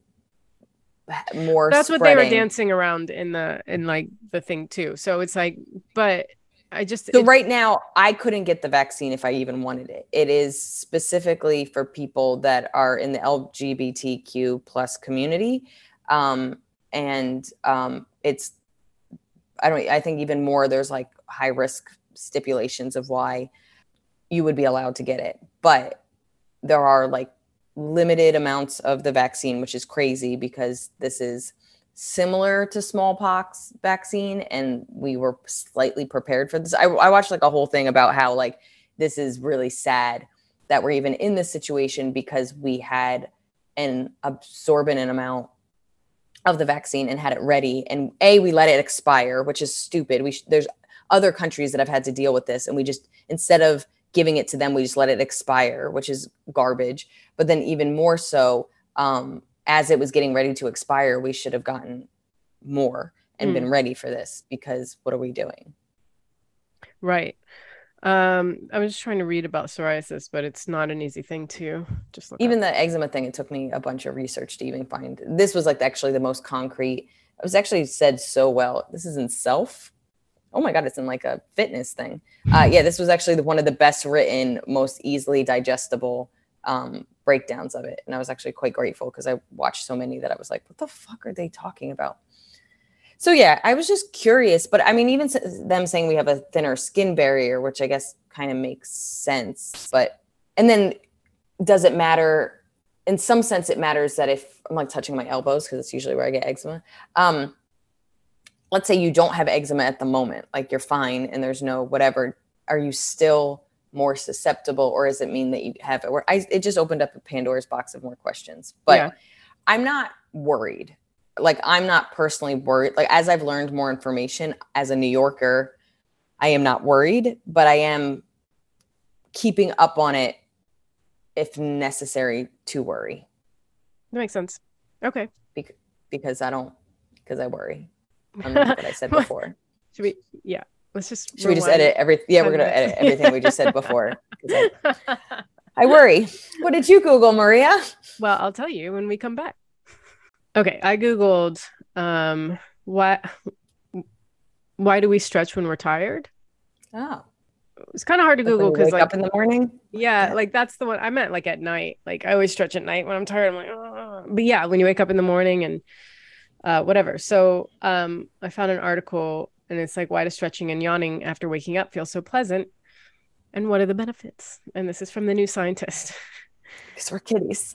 Speaker 1: more
Speaker 2: That's
Speaker 1: spreading.
Speaker 2: What they were dancing around in the, in like the thing too. So it's like, but I just.
Speaker 1: So
Speaker 2: it,
Speaker 1: right now, I couldn't get the vaccine if I even wanted it. It is specifically for people that are in the L G B T Q plus community. Um, and um, it's, I don't, I think even more, there's like high risk stipulations of why you would be allowed to get it. But there are like limited amounts of the vaccine, which is crazy because this is similar to smallpox vaccine. And we were slightly prepared for this. I, I watched like a whole thing about how like, this is really sad that we're even in this situation because we had an absorbent amount of the vaccine and had it ready. And A, we let it expire, which is stupid. We sh- there's other countries that have had to deal with this. And we just, instead of giving it to them, we just let it expire, which is garbage. But then even more so, um, as it was getting ready to expire, we should have gotten more and mm. been ready for this because what are we doing?
Speaker 2: Right. Um, I was just trying to read about psoriasis, but it's not an easy thing to just look
Speaker 1: even
Speaker 2: up.
Speaker 1: The eczema thing. It took me a bunch of research to even find. This was like actually the most concrete. It was actually said so well. This is in Self. Oh my God, it's in like a fitness thing. Uh, yeah, this was actually the, one of the best written, most easily digestible um, breakdowns of it. And I was actually quite grateful because I watched so many that I was like, what the fuck are they talking about? So yeah, I was just curious, but I mean, even them saying we have a thinner skin barrier, which I guess kind of makes sense, but, and then does it matter? In some sense, it matters that if I'm like touching my elbows, because it's usually where I get eczema. Um, let's say you don't have eczema at the moment, like you're fine and there's no whatever. are you still more susceptible, or does it mean that you have it? Or I, it just opened up a Pandora's box of more questions. But yeah. I'm not worried. Like, I'm not personally worried. Like, as I've learned more information as a New Yorker, I am not worried, but I am keeping up on it if necessary to worry.
Speaker 2: That makes sense. Okay.
Speaker 1: Be- because I don't, because I worry. I'm not what I said before.
Speaker 2: Should we, yeah. Let's just
Speaker 1: Should we just edit every? Yeah, we're gonna edit everything we just said before. I, I worry. What did you Google, Maria?
Speaker 2: Well, I'll tell you when we come back. Okay, I Googled um, why why do we stretch when we're tired?
Speaker 1: Oh,
Speaker 2: it's kind of hard to like Google because like
Speaker 1: up in the morning.
Speaker 2: Yeah, yeah, like that's the one I meant. Like at night, like I always stretch at night when I'm tired. I'm like, oh. But yeah, when you wake up in the morning and uh, whatever. So um, I found an article. And it's like, why does stretching and yawning after waking up feel so pleasant? And what are the benefits? And this is from the New Scientist.
Speaker 1: Because we're kitties.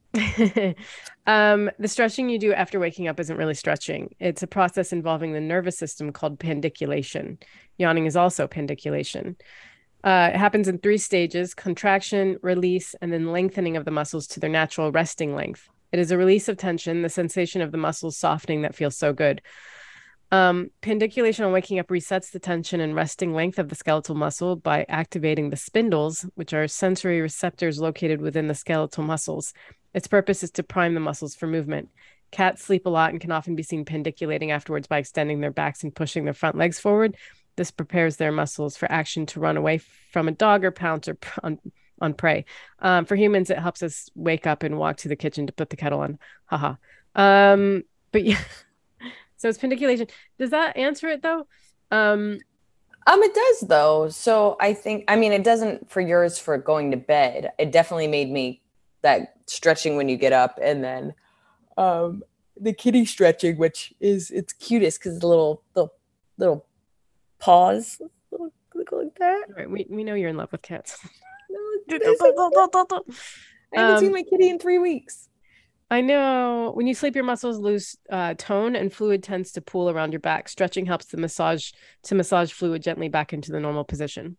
Speaker 2: um, the stretching you do after waking up isn't really stretching. It's a process involving the nervous system called pandiculation. Yawning is also pandiculation. Uh, it happens in three stages: contraction, release, and then lengthening of the muscles to their natural resting length. It is a release of tension, the sensation of the muscles softening that feels so good. Um, pandiculation on waking up resets the tension and resting length of the skeletal muscle by activating the spindles, which are sensory receptors located within the skeletal muscles. Its purpose is to prime the muscles for movement. Cats sleep a lot and can often be seen pandiculating afterwards by extending their backs and pushing their front legs forward. This prepares their muscles for action to run away from a dog or pounce or on, on prey. Um, for humans, it helps us wake up and walk to the kitchen to put the kettle on. Haha. Um, but yeah. So it's pandiculation. Does that answer it though? Um,
Speaker 1: um, it does though. So I think, I mean, it doesn't for yours for going to bed. It definitely made me that stretching when you get up, and then um, the kitty stretching, which is it's cutest because the little little little paws little, like that.
Speaker 2: Right. We we know you're in love with cats.
Speaker 1: I haven't um, seen my kitty in three weeks.
Speaker 2: I know. When you sleep, your muscles lose uh, tone and fluid tends to pool around your back. Stretching helps the massage to massage fluid gently back into the normal position.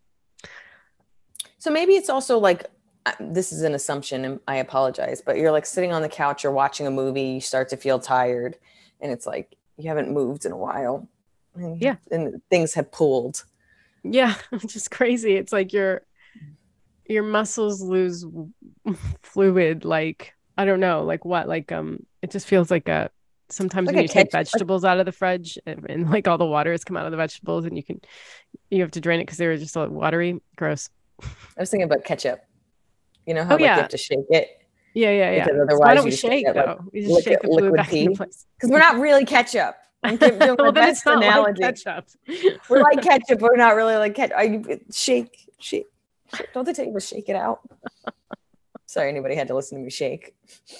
Speaker 1: So maybe it's also like, this is an assumption and I apologize, but you're like sitting on the couch, you're watching a movie, you start to feel tired, and it's like you haven't moved in a while. And,
Speaker 2: yeah.
Speaker 1: And things have pooled.
Speaker 2: Yeah. It's just crazy. It's like your, your muscles lose fluid, like, I don't know, like what, like, um, it just feels like a, sometimes like when you take vegetables like, out of the fridge and, and like all the water has come out of the vegetables and you can, you have to drain it because they were just so watery. Gross.
Speaker 1: I was thinking about ketchup. You know how
Speaker 2: oh,
Speaker 1: like,
Speaker 2: yeah.
Speaker 1: you have to shake it?
Speaker 2: Yeah, yeah, yeah.
Speaker 1: Because otherwise
Speaker 2: so why don't we
Speaker 1: you
Speaker 2: shake
Speaker 1: get,
Speaker 2: though?
Speaker 1: Like,
Speaker 2: we just shake the fluid back into place.
Speaker 1: Because we're not really ketchup. I'm doing my
Speaker 2: well,
Speaker 1: best analogy.
Speaker 2: Like ketchup.
Speaker 1: We're like ketchup, but we're not really like ketchup. I, shake, shake, shake. Don't they tell you to shake it out? Sorry, anybody had to listen to me shake.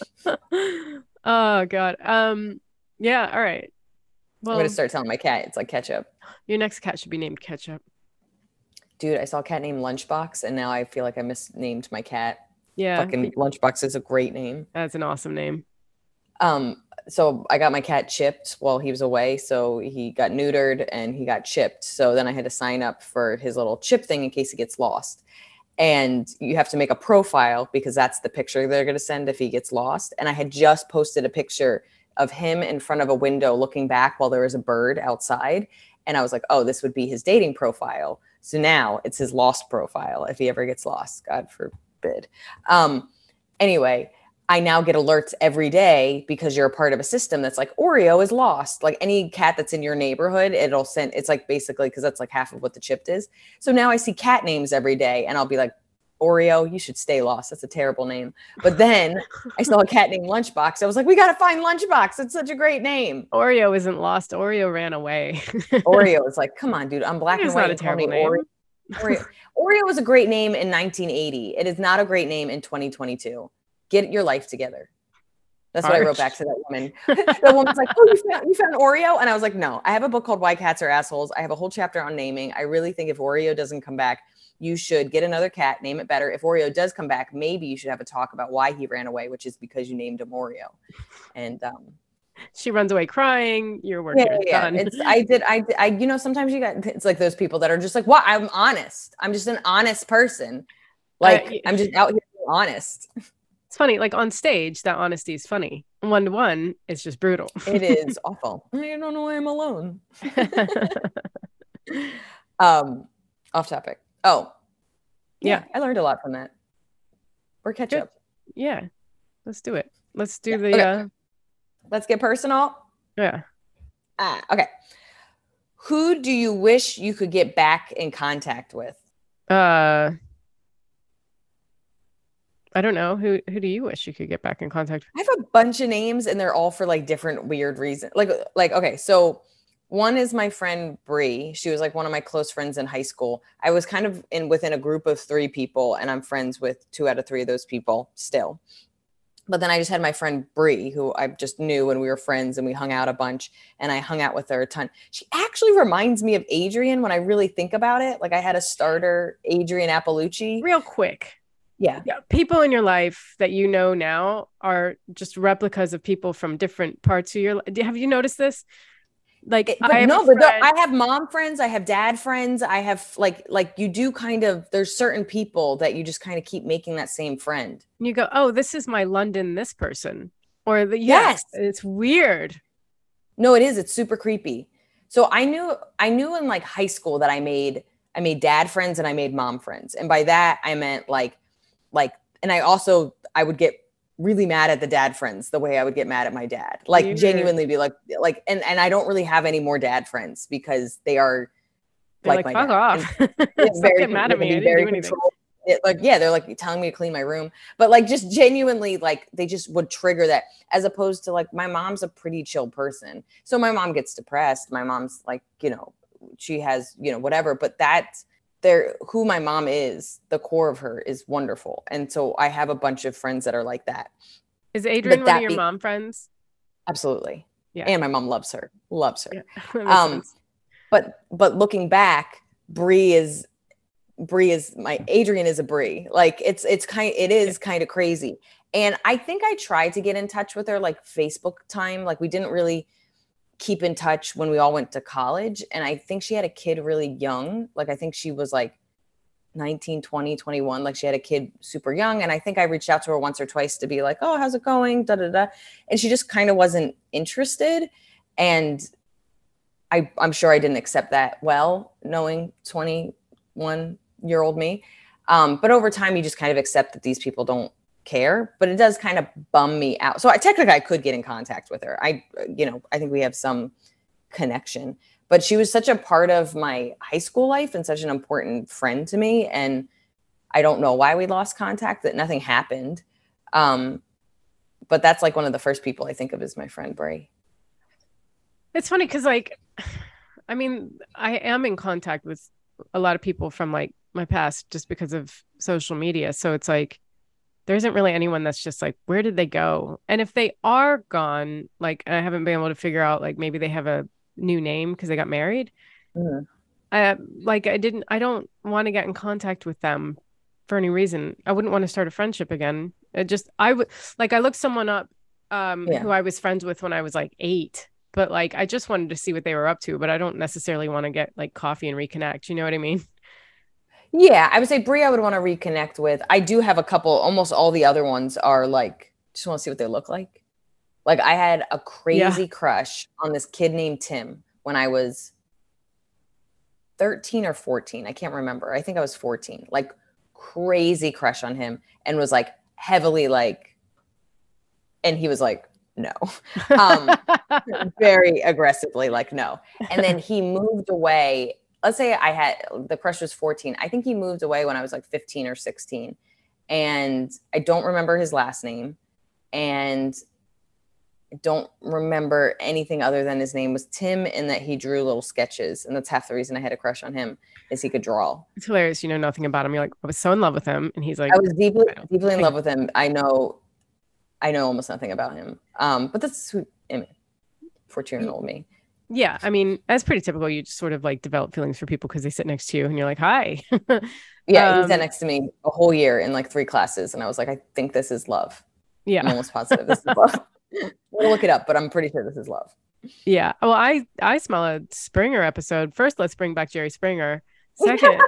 Speaker 2: Oh God. Um. Yeah. All right.
Speaker 1: Well, I'm gonna start telling my cat it's like ketchup.
Speaker 2: Your next cat should be named Ketchup.
Speaker 1: Dude, I saw a cat named Lunchbox, and now I feel like I misnamed my cat.
Speaker 2: Yeah.
Speaker 1: Fucking Lunchbox is a great name.
Speaker 2: That's an awesome name.
Speaker 1: Um. So I got my cat chipped while he was away. So he got neutered and he got chipped. So then I had to sign up for his little chip thing in case he gets lost. And you have to make a profile because that's the picture they're going to send if he gets lost. And I had just posted a picture of him in front of a window looking back while there was a bird outside. And I was like, oh, this would be his dating profile. So now it's his lost profile if he ever gets lost, God forbid. Um, anyway, I now get alerts every day because you're a part of a system that's like Oreo is lost. Like any cat that's in your neighborhood, it'll send, it's like basically, because that's like half of what the chipped is. So now I see cat names every day and I'll be like, Oreo, you should stay lost. That's a terrible name. But then I saw a cat named Lunchbox. I was like, we got to find Lunchbox. It's such a great name.
Speaker 2: Oreo isn't lost. Oreo ran away.
Speaker 1: Oreo is like, come on, dude. I'm black
Speaker 2: Oreo's
Speaker 1: and white.
Speaker 2: Not a terrible name.
Speaker 1: Oreo. Oreo. Oreo was a great name in nineteen eighty. It is not a great name in twenty twenty-two. Get your life together. That's Harsh. What I wrote back to that woman. The woman's like, oh, you found, you found Oreo? And I was like, no, I have a book called Why Cats Are Assholes. I have a whole chapter on naming. I really think if Oreo doesn't come back, you should get another cat, name it better. If Oreo does come back, maybe you should have a talk about why he ran away, which is because you named him Oreo. And um,
Speaker 2: She runs away crying. Your work
Speaker 1: Yeah,
Speaker 2: here is
Speaker 1: yeah.
Speaker 2: done.
Speaker 1: It's I did I I you know sometimes you got it's like those people that are just like, what? I'm honest. I'm just an honest person. Like
Speaker 2: Uh,
Speaker 1: I'm just out here being honest.
Speaker 2: it's funny. Like on stage, that honesty is funny. One to one, it's just brutal.
Speaker 1: It is awful. I don't know why I'm alone. um, off topic. Oh, yeah,
Speaker 2: Yeah.
Speaker 1: I learned a lot from that. We're catch
Speaker 2: Good.
Speaker 1: up.
Speaker 2: Yeah. Let's do it. Let's do
Speaker 1: Yeah.
Speaker 2: the
Speaker 1: Okay.
Speaker 2: uh
Speaker 1: Let's get personal.
Speaker 2: yeah.
Speaker 1: Ah, okay. Who do you wish you could get back in contact with?
Speaker 2: Uh I don't know. Who who do you wish you could get back in contact
Speaker 1: I have a bunch of names and they're all for like different weird reasons. Like, like, okay, so one is my friend Bree. She was like one of my close friends in high school. I was kind of in within a group of three people, and I'm friends with two out of three of those people still. But then I just had my friend Bree, who I just knew when we were friends and we hung out a bunch, and I hung out with her a ton. She actually reminds me of Adrian when I really think about it. Like I had a starter, Adrian Appalucci.
Speaker 2: real quick?
Speaker 1: Yeah.
Speaker 2: Yeah, people in your life that you know now are just replicas of people from different parts of your life. Have you noticed this? Like,
Speaker 1: It,
Speaker 2: I
Speaker 1: but
Speaker 2: have
Speaker 1: no,
Speaker 2: a
Speaker 1: but no,
Speaker 2: friend-
Speaker 1: I have mom friends, I have dad friends, I have like like you do kind of there's certain people that you just kind of keep making that same friend.
Speaker 2: you go, oh, this is my London, this person, or the yeah,
Speaker 1: Yes.
Speaker 2: it's weird.
Speaker 1: No, it is. It's super creepy. So I knew I knew in like high school that I made I made dad friends and I made mom friends. And by that I meant like like and I also I would get really mad at the dad friends the way I would get mad at my dad. Like
Speaker 2: Weird.
Speaker 1: genuinely be like like and and I don't really have any more dad friends because they are
Speaker 2: They're
Speaker 1: like,
Speaker 2: like,
Speaker 1: my
Speaker 2: fuck
Speaker 1: dad.
Speaker 2: off.
Speaker 1: It's
Speaker 2: Stop
Speaker 1: very
Speaker 2: getting mad at me. I didn't
Speaker 1: very
Speaker 2: do anything.
Speaker 1: controlled. It, like yeah, they're like telling me to clean my room, but like just genuinely like they just would trigger that, as opposed to like my mom's a pretty chill person. So my mom gets depressed. My mom's like, you know, she has, you know, whatever, but that's there who my mom is, the core of her is wonderful. And so I have a bunch of friends that are like that.
Speaker 2: Is Adrian
Speaker 1: But
Speaker 2: one
Speaker 1: that
Speaker 2: of your
Speaker 1: be-
Speaker 2: mom friends?
Speaker 1: Absolutely.
Speaker 2: Yeah.
Speaker 1: And my mom loves her, loves her.
Speaker 2: Yeah, that makes
Speaker 1: Um,
Speaker 2: sense.
Speaker 1: but but looking back, Bree is Bree is my Adrian is a Bree. Like it's it's kind it is kind of crazy. And I think I tried to get in touch with her like Facebook time. Like we didn't really keep in touch when we all went to college. And I think she had a kid really young. Like I think she was like nineteen, twenty, twenty-one. Like she had a kid super young. And I think I reached out to her once or twice to be like, oh, how's it going? Da da da. And she just kind of wasn't interested. And I, I'm sure I didn't accept that well, knowing twenty-one year old me. Um, but over time, you just kind of accept that these people don't care, but it does kind of bum me out. So I technically I could get in contact with her. I, you know, I think we have some connection, but she was such a part of my high school life and such an important friend to me. And I don't know why we lost contact, that nothing happened. Um, but that's like one of the first people I think of as my friend Bray.
Speaker 2: It's funny because like, I mean, I am in contact with a lot of people from like my past just because of social media. So it's like, there isn't really anyone that's just like, where did they go? And if they are gone, like I haven't been able to figure out, like maybe they have a new name because they got married.
Speaker 1: Mm-hmm.
Speaker 2: I like, I didn't, I don't want to get in contact with them for any reason. I wouldn't want to start a friendship again. It just, I would like, I looked someone up um,
Speaker 1: Yeah.
Speaker 2: who I was friends with when I was like eight, but like, I just wanted to see what they were up to, but I don't necessarily want to get like coffee and reconnect. You know what I mean?
Speaker 1: Yeah, I would say Brie I would want to reconnect with. I do have a couple, almost all the other ones are like, just want to see what they look like. Like I had a crazy
Speaker 2: Yeah.
Speaker 1: crush on this kid named Tim when I was thirteen or fourteen. I can't remember. I think I was fourteen. Like crazy crush on him, and was like heavily like, and he was like, no. Um, very aggressively like, no. And then he moved away. Let's say I had, the crush was fourteen. I think he moved away when I was like fifteen or sixteen. And I don't remember his last name. And I don't remember anything other than his name was Tim and that he drew little sketches. And that's half the reason I had a crush on him, is he could draw.
Speaker 2: It's hilarious. You know nothing about him. You're like, I was so in love with him. And he's like,
Speaker 1: I was deeply,
Speaker 2: I don't-
Speaker 1: deeply in love with him. I know, I know almost nothing about him. Um, but that's who, I mean, fourteen year old me.
Speaker 2: yeah. I mean, that's pretty typical. You just sort of like develop feelings for people because they sit next to you and you're like, hi.
Speaker 1: Yeah, he
Speaker 2: Um,
Speaker 1: sat next to me a whole year in like three classes, and I was like, I think this is love. I'm
Speaker 2: yeah.
Speaker 1: almost positive this is love. We'll look it up, but I'm pretty sure this is love.
Speaker 2: Yeah. Well, I I smell a Springer episode. First, let's bring back Jerry Springer. Second,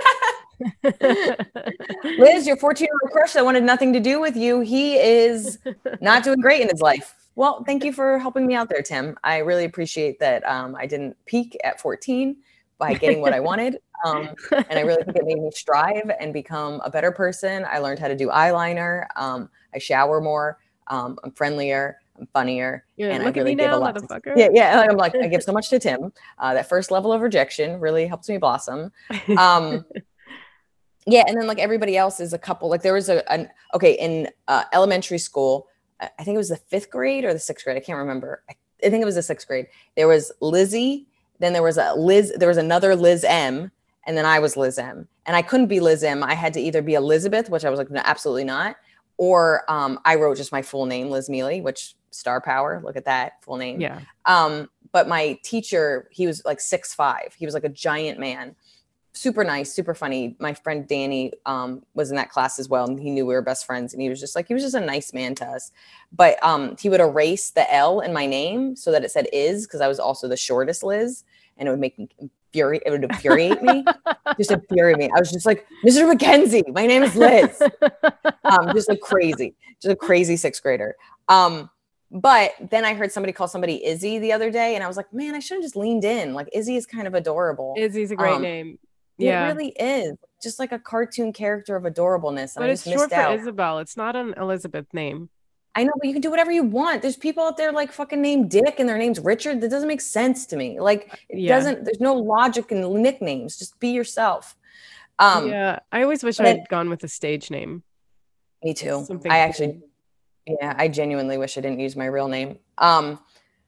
Speaker 1: Liz, your fourteen-year-old crush that wanted nothing to do with you, he is not doing great in his life. Well, thank you for helping me out there, Tim. I really appreciate that. Um, I didn't peak at fourteen by getting what I wanted. Um, and I really think it made me strive and become a better person. I learned how to do eyeliner. Um, I shower more. Um, I'm friendlier. I'm funnier.
Speaker 2: Yeah,
Speaker 1: and
Speaker 2: look
Speaker 1: I really
Speaker 2: at me
Speaker 1: give
Speaker 2: now,
Speaker 1: a lot
Speaker 2: motherfucker.
Speaker 1: to, yeah, yeah. I'm like, I give so much to Tim. Uh, that first level of rejection really helps me blossom. Um, yeah. And then like everybody else is a couple, like there was a, an, okay. In uh, elementary school, I think it was the fifth grade or the sixth grade. I can't remember. I, I think it was the sixth grade. There was Lizzie. Then there was a Liz, there was another Liz M. And then I was Liz M. And I couldn't be Liz M. I had to either be Elizabeth, which I was like, no, absolutely not. Or um, I wrote just my full name, Liz Mealy, which star power. Look at that full name.
Speaker 2: Yeah.
Speaker 1: Um, but my teacher, he was like six five. He was like a giant man. Super nice, super funny. My friend Danny um, was in that class as well. And he knew we were best friends. And he was just like, he was just a nice man to us. But um, he would erase the L in my name so that it said is, because I was also the shortest Liz. And it would make me infuriate. It would infuriate me. Just infuriate me. I was just like, Mister McKenzie, my name is Liz. um, just like crazy. Just a crazy sixth grader. Um, but then I heard somebody call somebody Izzy the other day. And I was like, man, I should have just leaned in. Like Izzy is kind of adorable.
Speaker 2: Izzy's a great um, name. Yeah,
Speaker 1: it really is just like a cartoon character of adorableness.
Speaker 2: But
Speaker 1: I
Speaker 2: it's
Speaker 1: just
Speaker 2: short
Speaker 1: missed
Speaker 2: for
Speaker 1: out.
Speaker 2: Isabel. It's not an Elizabeth name.
Speaker 1: I know, but you can do whatever you want. There's people out there like fucking named Dick and their name's Richard. That doesn't make sense to me. Like it yeah. doesn't, there's no logic in nicknames. Just be yourself.
Speaker 2: Um, yeah. I always wish I'd gone with a stage name.
Speaker 1: Me too. Something I actually, cool. yeah, I genuinely wish I didn't use my real name. Um,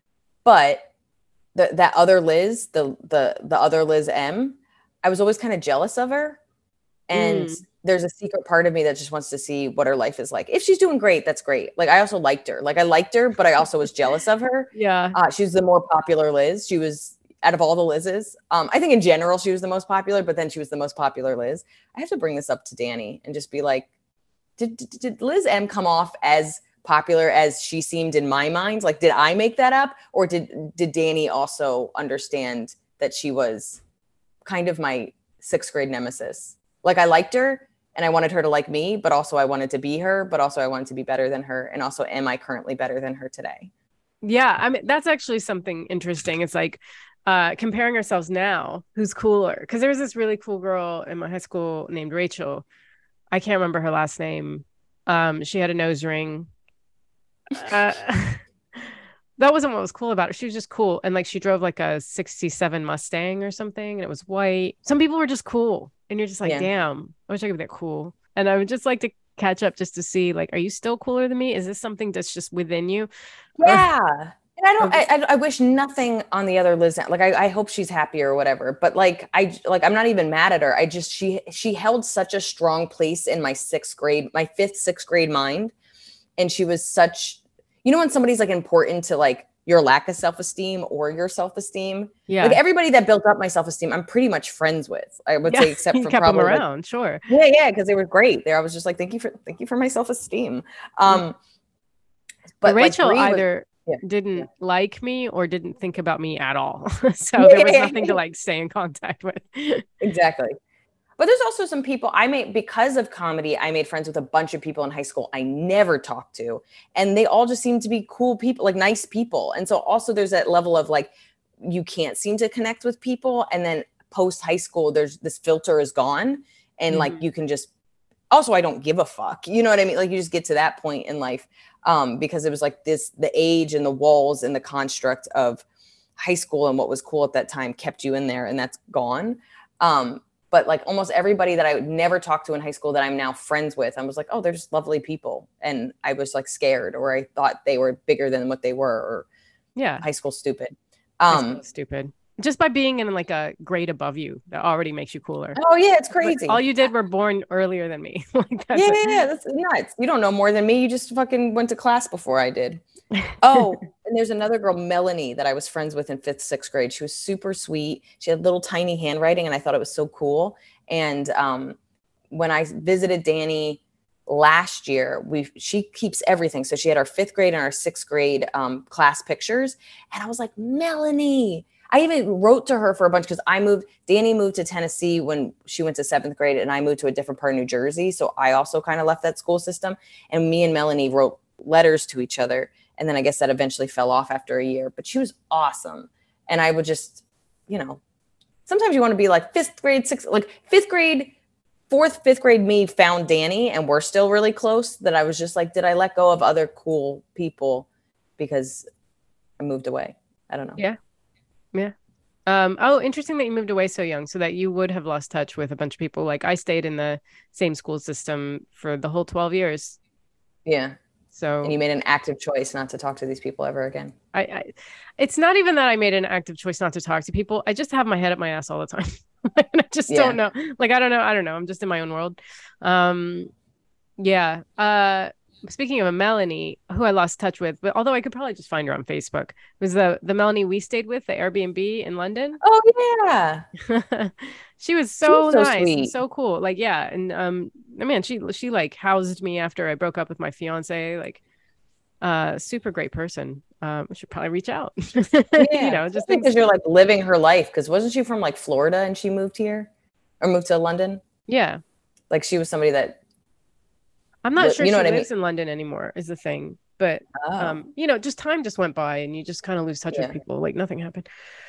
Speaker 1: but the, that other Liz, the, the, the other Liz M, I was always kind of jealous of her. And mm. there's a secret part of me that just wants to see what her life is like. If she's doing great, that's great. Like, I also liked her. Like, I liked her, but I also was jealous of her.
Speaker 2: Yeah.
Speaker 1: Uh, she was the more popular Liz. She was, out of all the Liz's, um, I think in general, she was the most popular, but then she was the most popular Liz. I have to bring this up to Danny and just be like, did, did, did Liz M come off as popular as she seemed in my mind? Like, did I make that up? Or did, did Danny also understand that she was kind of my sixth grade nemesis? Like, I liked her and I wanted her to like me, but also I wanted to be her, but also I wanted to be better than her. And also, am I currently better than her today?
Speaker 2: Yeah. I mean, that's actually something interesting. It's like uh, comparing ourselves now, who's cooler? Because there was this really cool girl in my high school named Rachel. I can't remember her last name. Um, she had a nose ring. Uh, that wasn't what was cool about her. She was just cool. And like, she drove like a sixty-seven Mustang or something, and it was white. Some people were just cool. And you're just like, yeah. damn, I wish I could be that cool. And I would just like to catch up just to see, like, are you still cooler than me? Is this something that's just within you?
Speaker 1: Yeah. Or, and I don't, I, I wish nothing on the other Liz. Like, I, I hope she's happy or whatever, but like, I, like, I'm not even mad at her. I just, she, she held such a strong place in my sixth grade, my fifth, sixth grade mind. And she was such, you know, when somebody's like important to like your lack of self-esteem or your self-esteem.
Speaker 2: Yeah.
Speaker 1: Like everybody that built up my self-esteem, I'm pretty much friends with, I would
Speaker 2: yeah.
Speaker 1: say, except
Speaker 2: you
Speaker 1: for
Speaker 2: kept
Speaker 1: probably
Speaker 2: them around.
Speaker 1: Like,
Speaker 2: sure.
Speaker 1: Yeah. Yeah. Cause they were great there. I was just like, thank you for, thank you for my self-esteem. Um,
Speaker 2: but, but Rachel
Speaker 1: like,
Speaker 2: either
Speaker 1: was, yeah,
Speaker 2: didn't
Speaker 1: yeah.
Speaker 2: like me or didn't think about me at all. so
Speaker 1: yeah,
Speaker 2: there was
Speaker 1: yeah,
Speaker 2: nothing
Speaker 1: yeah.
Speaker 2: to like stay in contact with.
Speaker 1: Exactly. But there's also some people I made because of comedy. I made friends with a bunch of people in high school I never talked to. And they all just seem to be cool people, like nice people. And so also there's that level of like, you can't seem to connect with people. And then post high school, there's this filter is gone. And mm-hmm. like, you can just, also, I don't give a fuck. You know what I mean? Like you just get to that point in life um, because it was like this, the age and the walls and the construct of high school and what was cool at that time kept you in there, and that's gone. Um, But like almost everybody that I would never talk to in high school that I'm now friends with, I was like, oh, they're just lovely people. And I was like scared, or I thought they were bigger than what they were, or
Speaker 2: yeah,
Speaker 1: high school stupid.
Speaker 2: Um, high school stupid. Just by being in like a grade above you, that already makes you cooler.
Speaker 1: Oh yeah, it's crazy.
Speaker 2: But all you did were born earlier than me. like that's
Speaker 1: yeah, yeah, that's nuts. You don't know more than me. You just fucking went to class before I did. Oh, and there's another girl, Melanie, that I was friends with in fifth, sixth grade. She was super sweet. She had little tiny handwriting, and I thought it was so cool. And um, when I visited Danny last year, we she keeps everything. So she had our fifth grade and our sixth grade um, class pictures. And I was like, Melanie, I even wrote to her for a bunch because I moved, Danny moved to Tennessee when she went to seventh grade and I moved to a different part of New Jersey. So I also kind of left that school system, and me and Melanie wrote letters to each other. And then I guess that eventually fell off after a year, but she was awesome. And I would just, you know, sometimes you want to be like fifth grade, sixth, like fifth grade, fourth, fifth grade me found Danny and we're still really close, that I was just like, did I let go of other cool people because I moved away? I don't know.
Speaker 2: Yeah. Yeah. Um, oh, interesting that you moved away so young, so that you would have lost touch with a bunch of people. Like I stayed in the same school system for the whole twelve years.
Speaker 1: Yeah.
Speaker 2: So,
Speaker 1: and you made an active choice not to talk to these people ever again.
Speaker 2: I, I it's not even that I made an active choice not to talk to people. I just have my head up my ass all the time. I just yeah. don't know. Like, I don't know. I don't know. I'm just in my own world. Um, yeah. Uh, speaking of a Melanie who I lost touch with, but although I could probably just find her on Facebook, it was the, the Melanie we stayed with, the Airbnb in London.
Speaker 1: Oh yeah.
Speaker 2: She was so,
Speaker 1: was so
Speaker 2: nice
Speaker 1: sweet.
Speaker 2: And so cool. Like, yeah. And, um, man, she, she like housed me after I broke up with my fiance, like, uh, super great person. Um, I should probably reach out,
Speaker 1: yeah,
Speaker 2: you know, just
Speaker 1: because things- you're like living her life. Cause wasn't she from like Florida and she moved here or moved to London?
Speaker 2: Yeah.
Speaker 1: Like she was somebody that,
Speaker 2: I'm not sure
Speaker 1: you know
Speaker 2: she
Speaker 1: what
Speaker 2: lives
Speaker 1: I mean?
Speaker 2: in London anymore is the thing, but,
Speaker 1: oh.
Speaker 2: um, you know, just time just went by and you just kind of lose touch
Speaker 1: yeah.
Speaker 2: with people. Like nothing happened.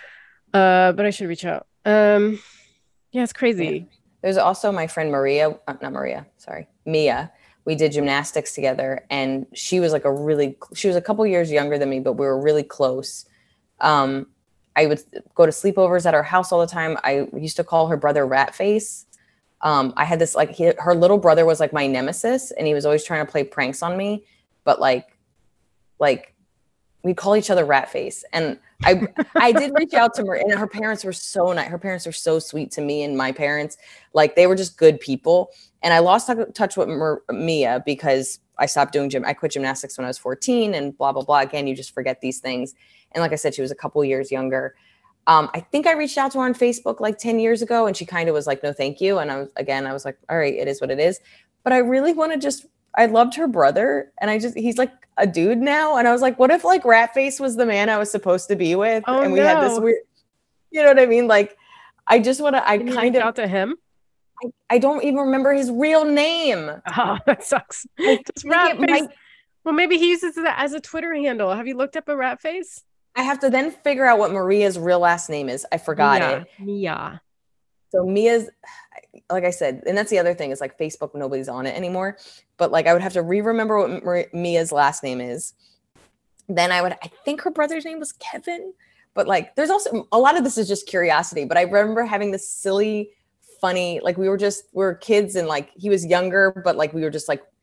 Speaker 2: Uh, but I should reach out. Um, yeah, it's crazy.
Speaker 1: Yeah. There's also my friend Maria, uh, not Maria, sorry, Mia. We did gymnastics together, and she was like a really, she was a couple years younger than me, but we were really close. Um, I would go to sleepovers at her house all the time. I used to call her brother Rat Face. Um, I had this, like, he, her little brother was like my nemesis, and he was always trying to play pranks on me, but like, like we'd call each other Rat Face. And I, I did reach out to her, and her parents were so nice. Her parents were so sweet to me and my parents. Like they were just good people. And I lost touch with Mer- Mia because I stopped doing gym. I quit gymnastics when I was fourteen and blah, blah, blah. Again, you just forget these things. And like I said, she was a couple years younger. Um, I think I reached out to her on Facebook like ten years ago, and she kind of was like, no, thank you. And I was, again, I was like, all right, it is what it is. But I really want to just, I loved her brother, and I just, he's like a dude now. And I was like, what if like Rat Face was the man I was supposed to be with?
Speaker 2: Oh,
Speaker 1: and we
Speaker 2: no.
Speaker 1: had this weird, you know what I mean? Like, I just want to, I
Speaker 2: Can you
Speaker 1: kind
Speaker 2: reach
Speaker 1: of
Speaker 2: out to him.
Speaker 1: I, I don't even remember his real name.
Speaker 2: Oh, that sucks. Just Rat Face. Might... Well, maybe he uses it as a Twitter handle. Have you looked up a Rat Face?
Speaker 1: I have to then figure out what Maria's real last name is. I forgot
Speaker 2: Mia.
Speaker 1: it.
Speaker 2: Mia.
Speaker 1: So Mia's, like I said, and that's the other thing is like Facebook, nobody's on it anymore. But like I would have to re-remember what Mar- Mia's last name is. Then I would, I think her brother's name was Kevin. But like there's also, a lot of this is just curiosity. But I remember having this silly, funny, like we were just, we were kids and like he was younger, but like we were just like,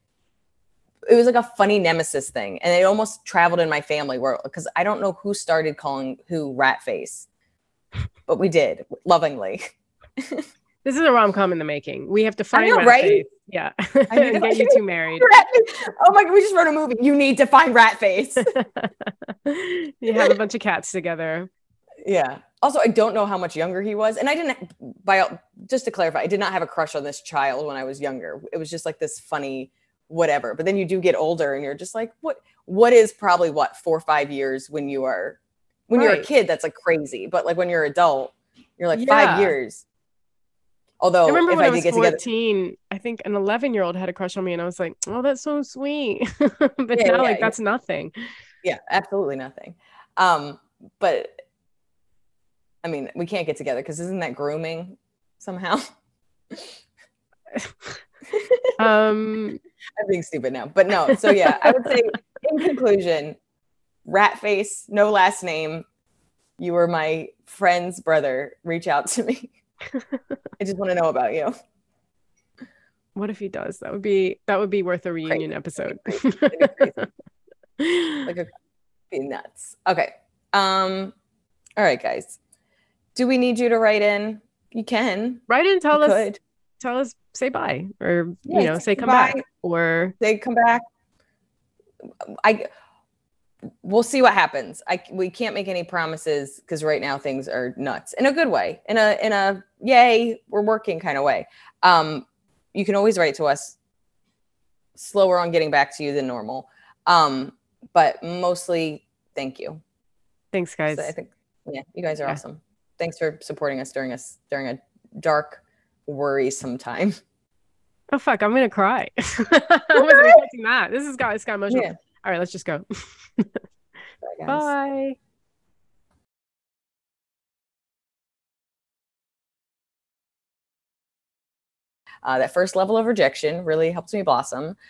Speaker 1: it was like a funny nemesis thing. And it almost traveled in my family where, because I don't know who started calling who Rat Face, but we did lovingly.
Speaker 2: This is a rom-com in the making. We have to find
Speaker 1: know,
Speaker 2: Rat
Speaker 1: right?
Speaker 2: Face. Yeah. And get you two married.
Speaker 1: Oh my God, we just wrote a movie. You need to find Rat Face.
Speaker 2: You have a bunch of cats together.
Speaker 1: Yeah. Also, I don't know how much younger he was. And I didn't, by just to clarify, I did not have a crush on this child when I was younger. It was just like this funny whatever. But then you do get older and you're just like, what, what is probably what, four or five years when you are, when right. you're a kid, that's like crazy. But like when you're an adult, you're like yeah. five years. Although
Speaker 2: I remember
Speaker 1: if
Speaker 2: when
Speaker 1: I,
Speaker 2: I was
Speaker 1: did get
Speaker 2: fourteen,
Speaker 1: together,
Speaker 2: I think an eleven year old had a crush on me and I was like, oh, that's so sweet. But
Speaker 1: yeah,
Speaker 2: now
Speaker 1: yeah,
Speaker 2: like
Speaker 1: yeah.
Speaker 2: that's nothing.
Speaker 1: Yeah, absolutely nothing. Um, but I mean, we can't get together because isn't that grooming somehow?
Speaker 2: um,
Speaker 1: I'm being stupid now, but no. So yeah, I would say in conclusion, Rat Face, no last name. You were my friend's brother. Reach out to me. I just want to know about you.
Speaker 2: What if he does? That would be that would be worth a reunion
Speaker 1: crazy.
Speaker 2: episode.
Speaker 1: Crazy. Crazy. Like a, be nuts. Okay. Um. All right, guys. Do we need you to write in? You can.
Speaker 2: Write in. Tell
Speaker 1: you
Speaker 2: us.
Speaker 1: Could.
Speaker 2: Tell us. Say bye, or
Speaker 1: yeah,
Speaker 2: you know, say come
Speaker 1: bye.
Speaker 2: back, or
Speaker 1: they come back. I. We'll see what happens. I we can't make any promises because right now things are nuts in a good way, in a in a yay we're working kind of way. Um, you can always write to us slower on getting back to you than normal. Um, but mostly thank you.
Speaker 2: Thanks, guys.
Speaker 1: So I think, yeah, you guys are
Speaker 2: Yeah.
Speaker 1: awesome. Thanks for supporting us during us during a dark, worrisome time.
Speaker 2: Oh fuck, I'm gonna cry. I wasn't expecting that. This has got it's got emotional.
Speaker 1: Yeah.
Speaker 2: All right, let's just go.
Speaker 1: Bye, guys.
Speaker 2: Bye.
Speaker 1: Uh, that first level of rejection really helps me blossom.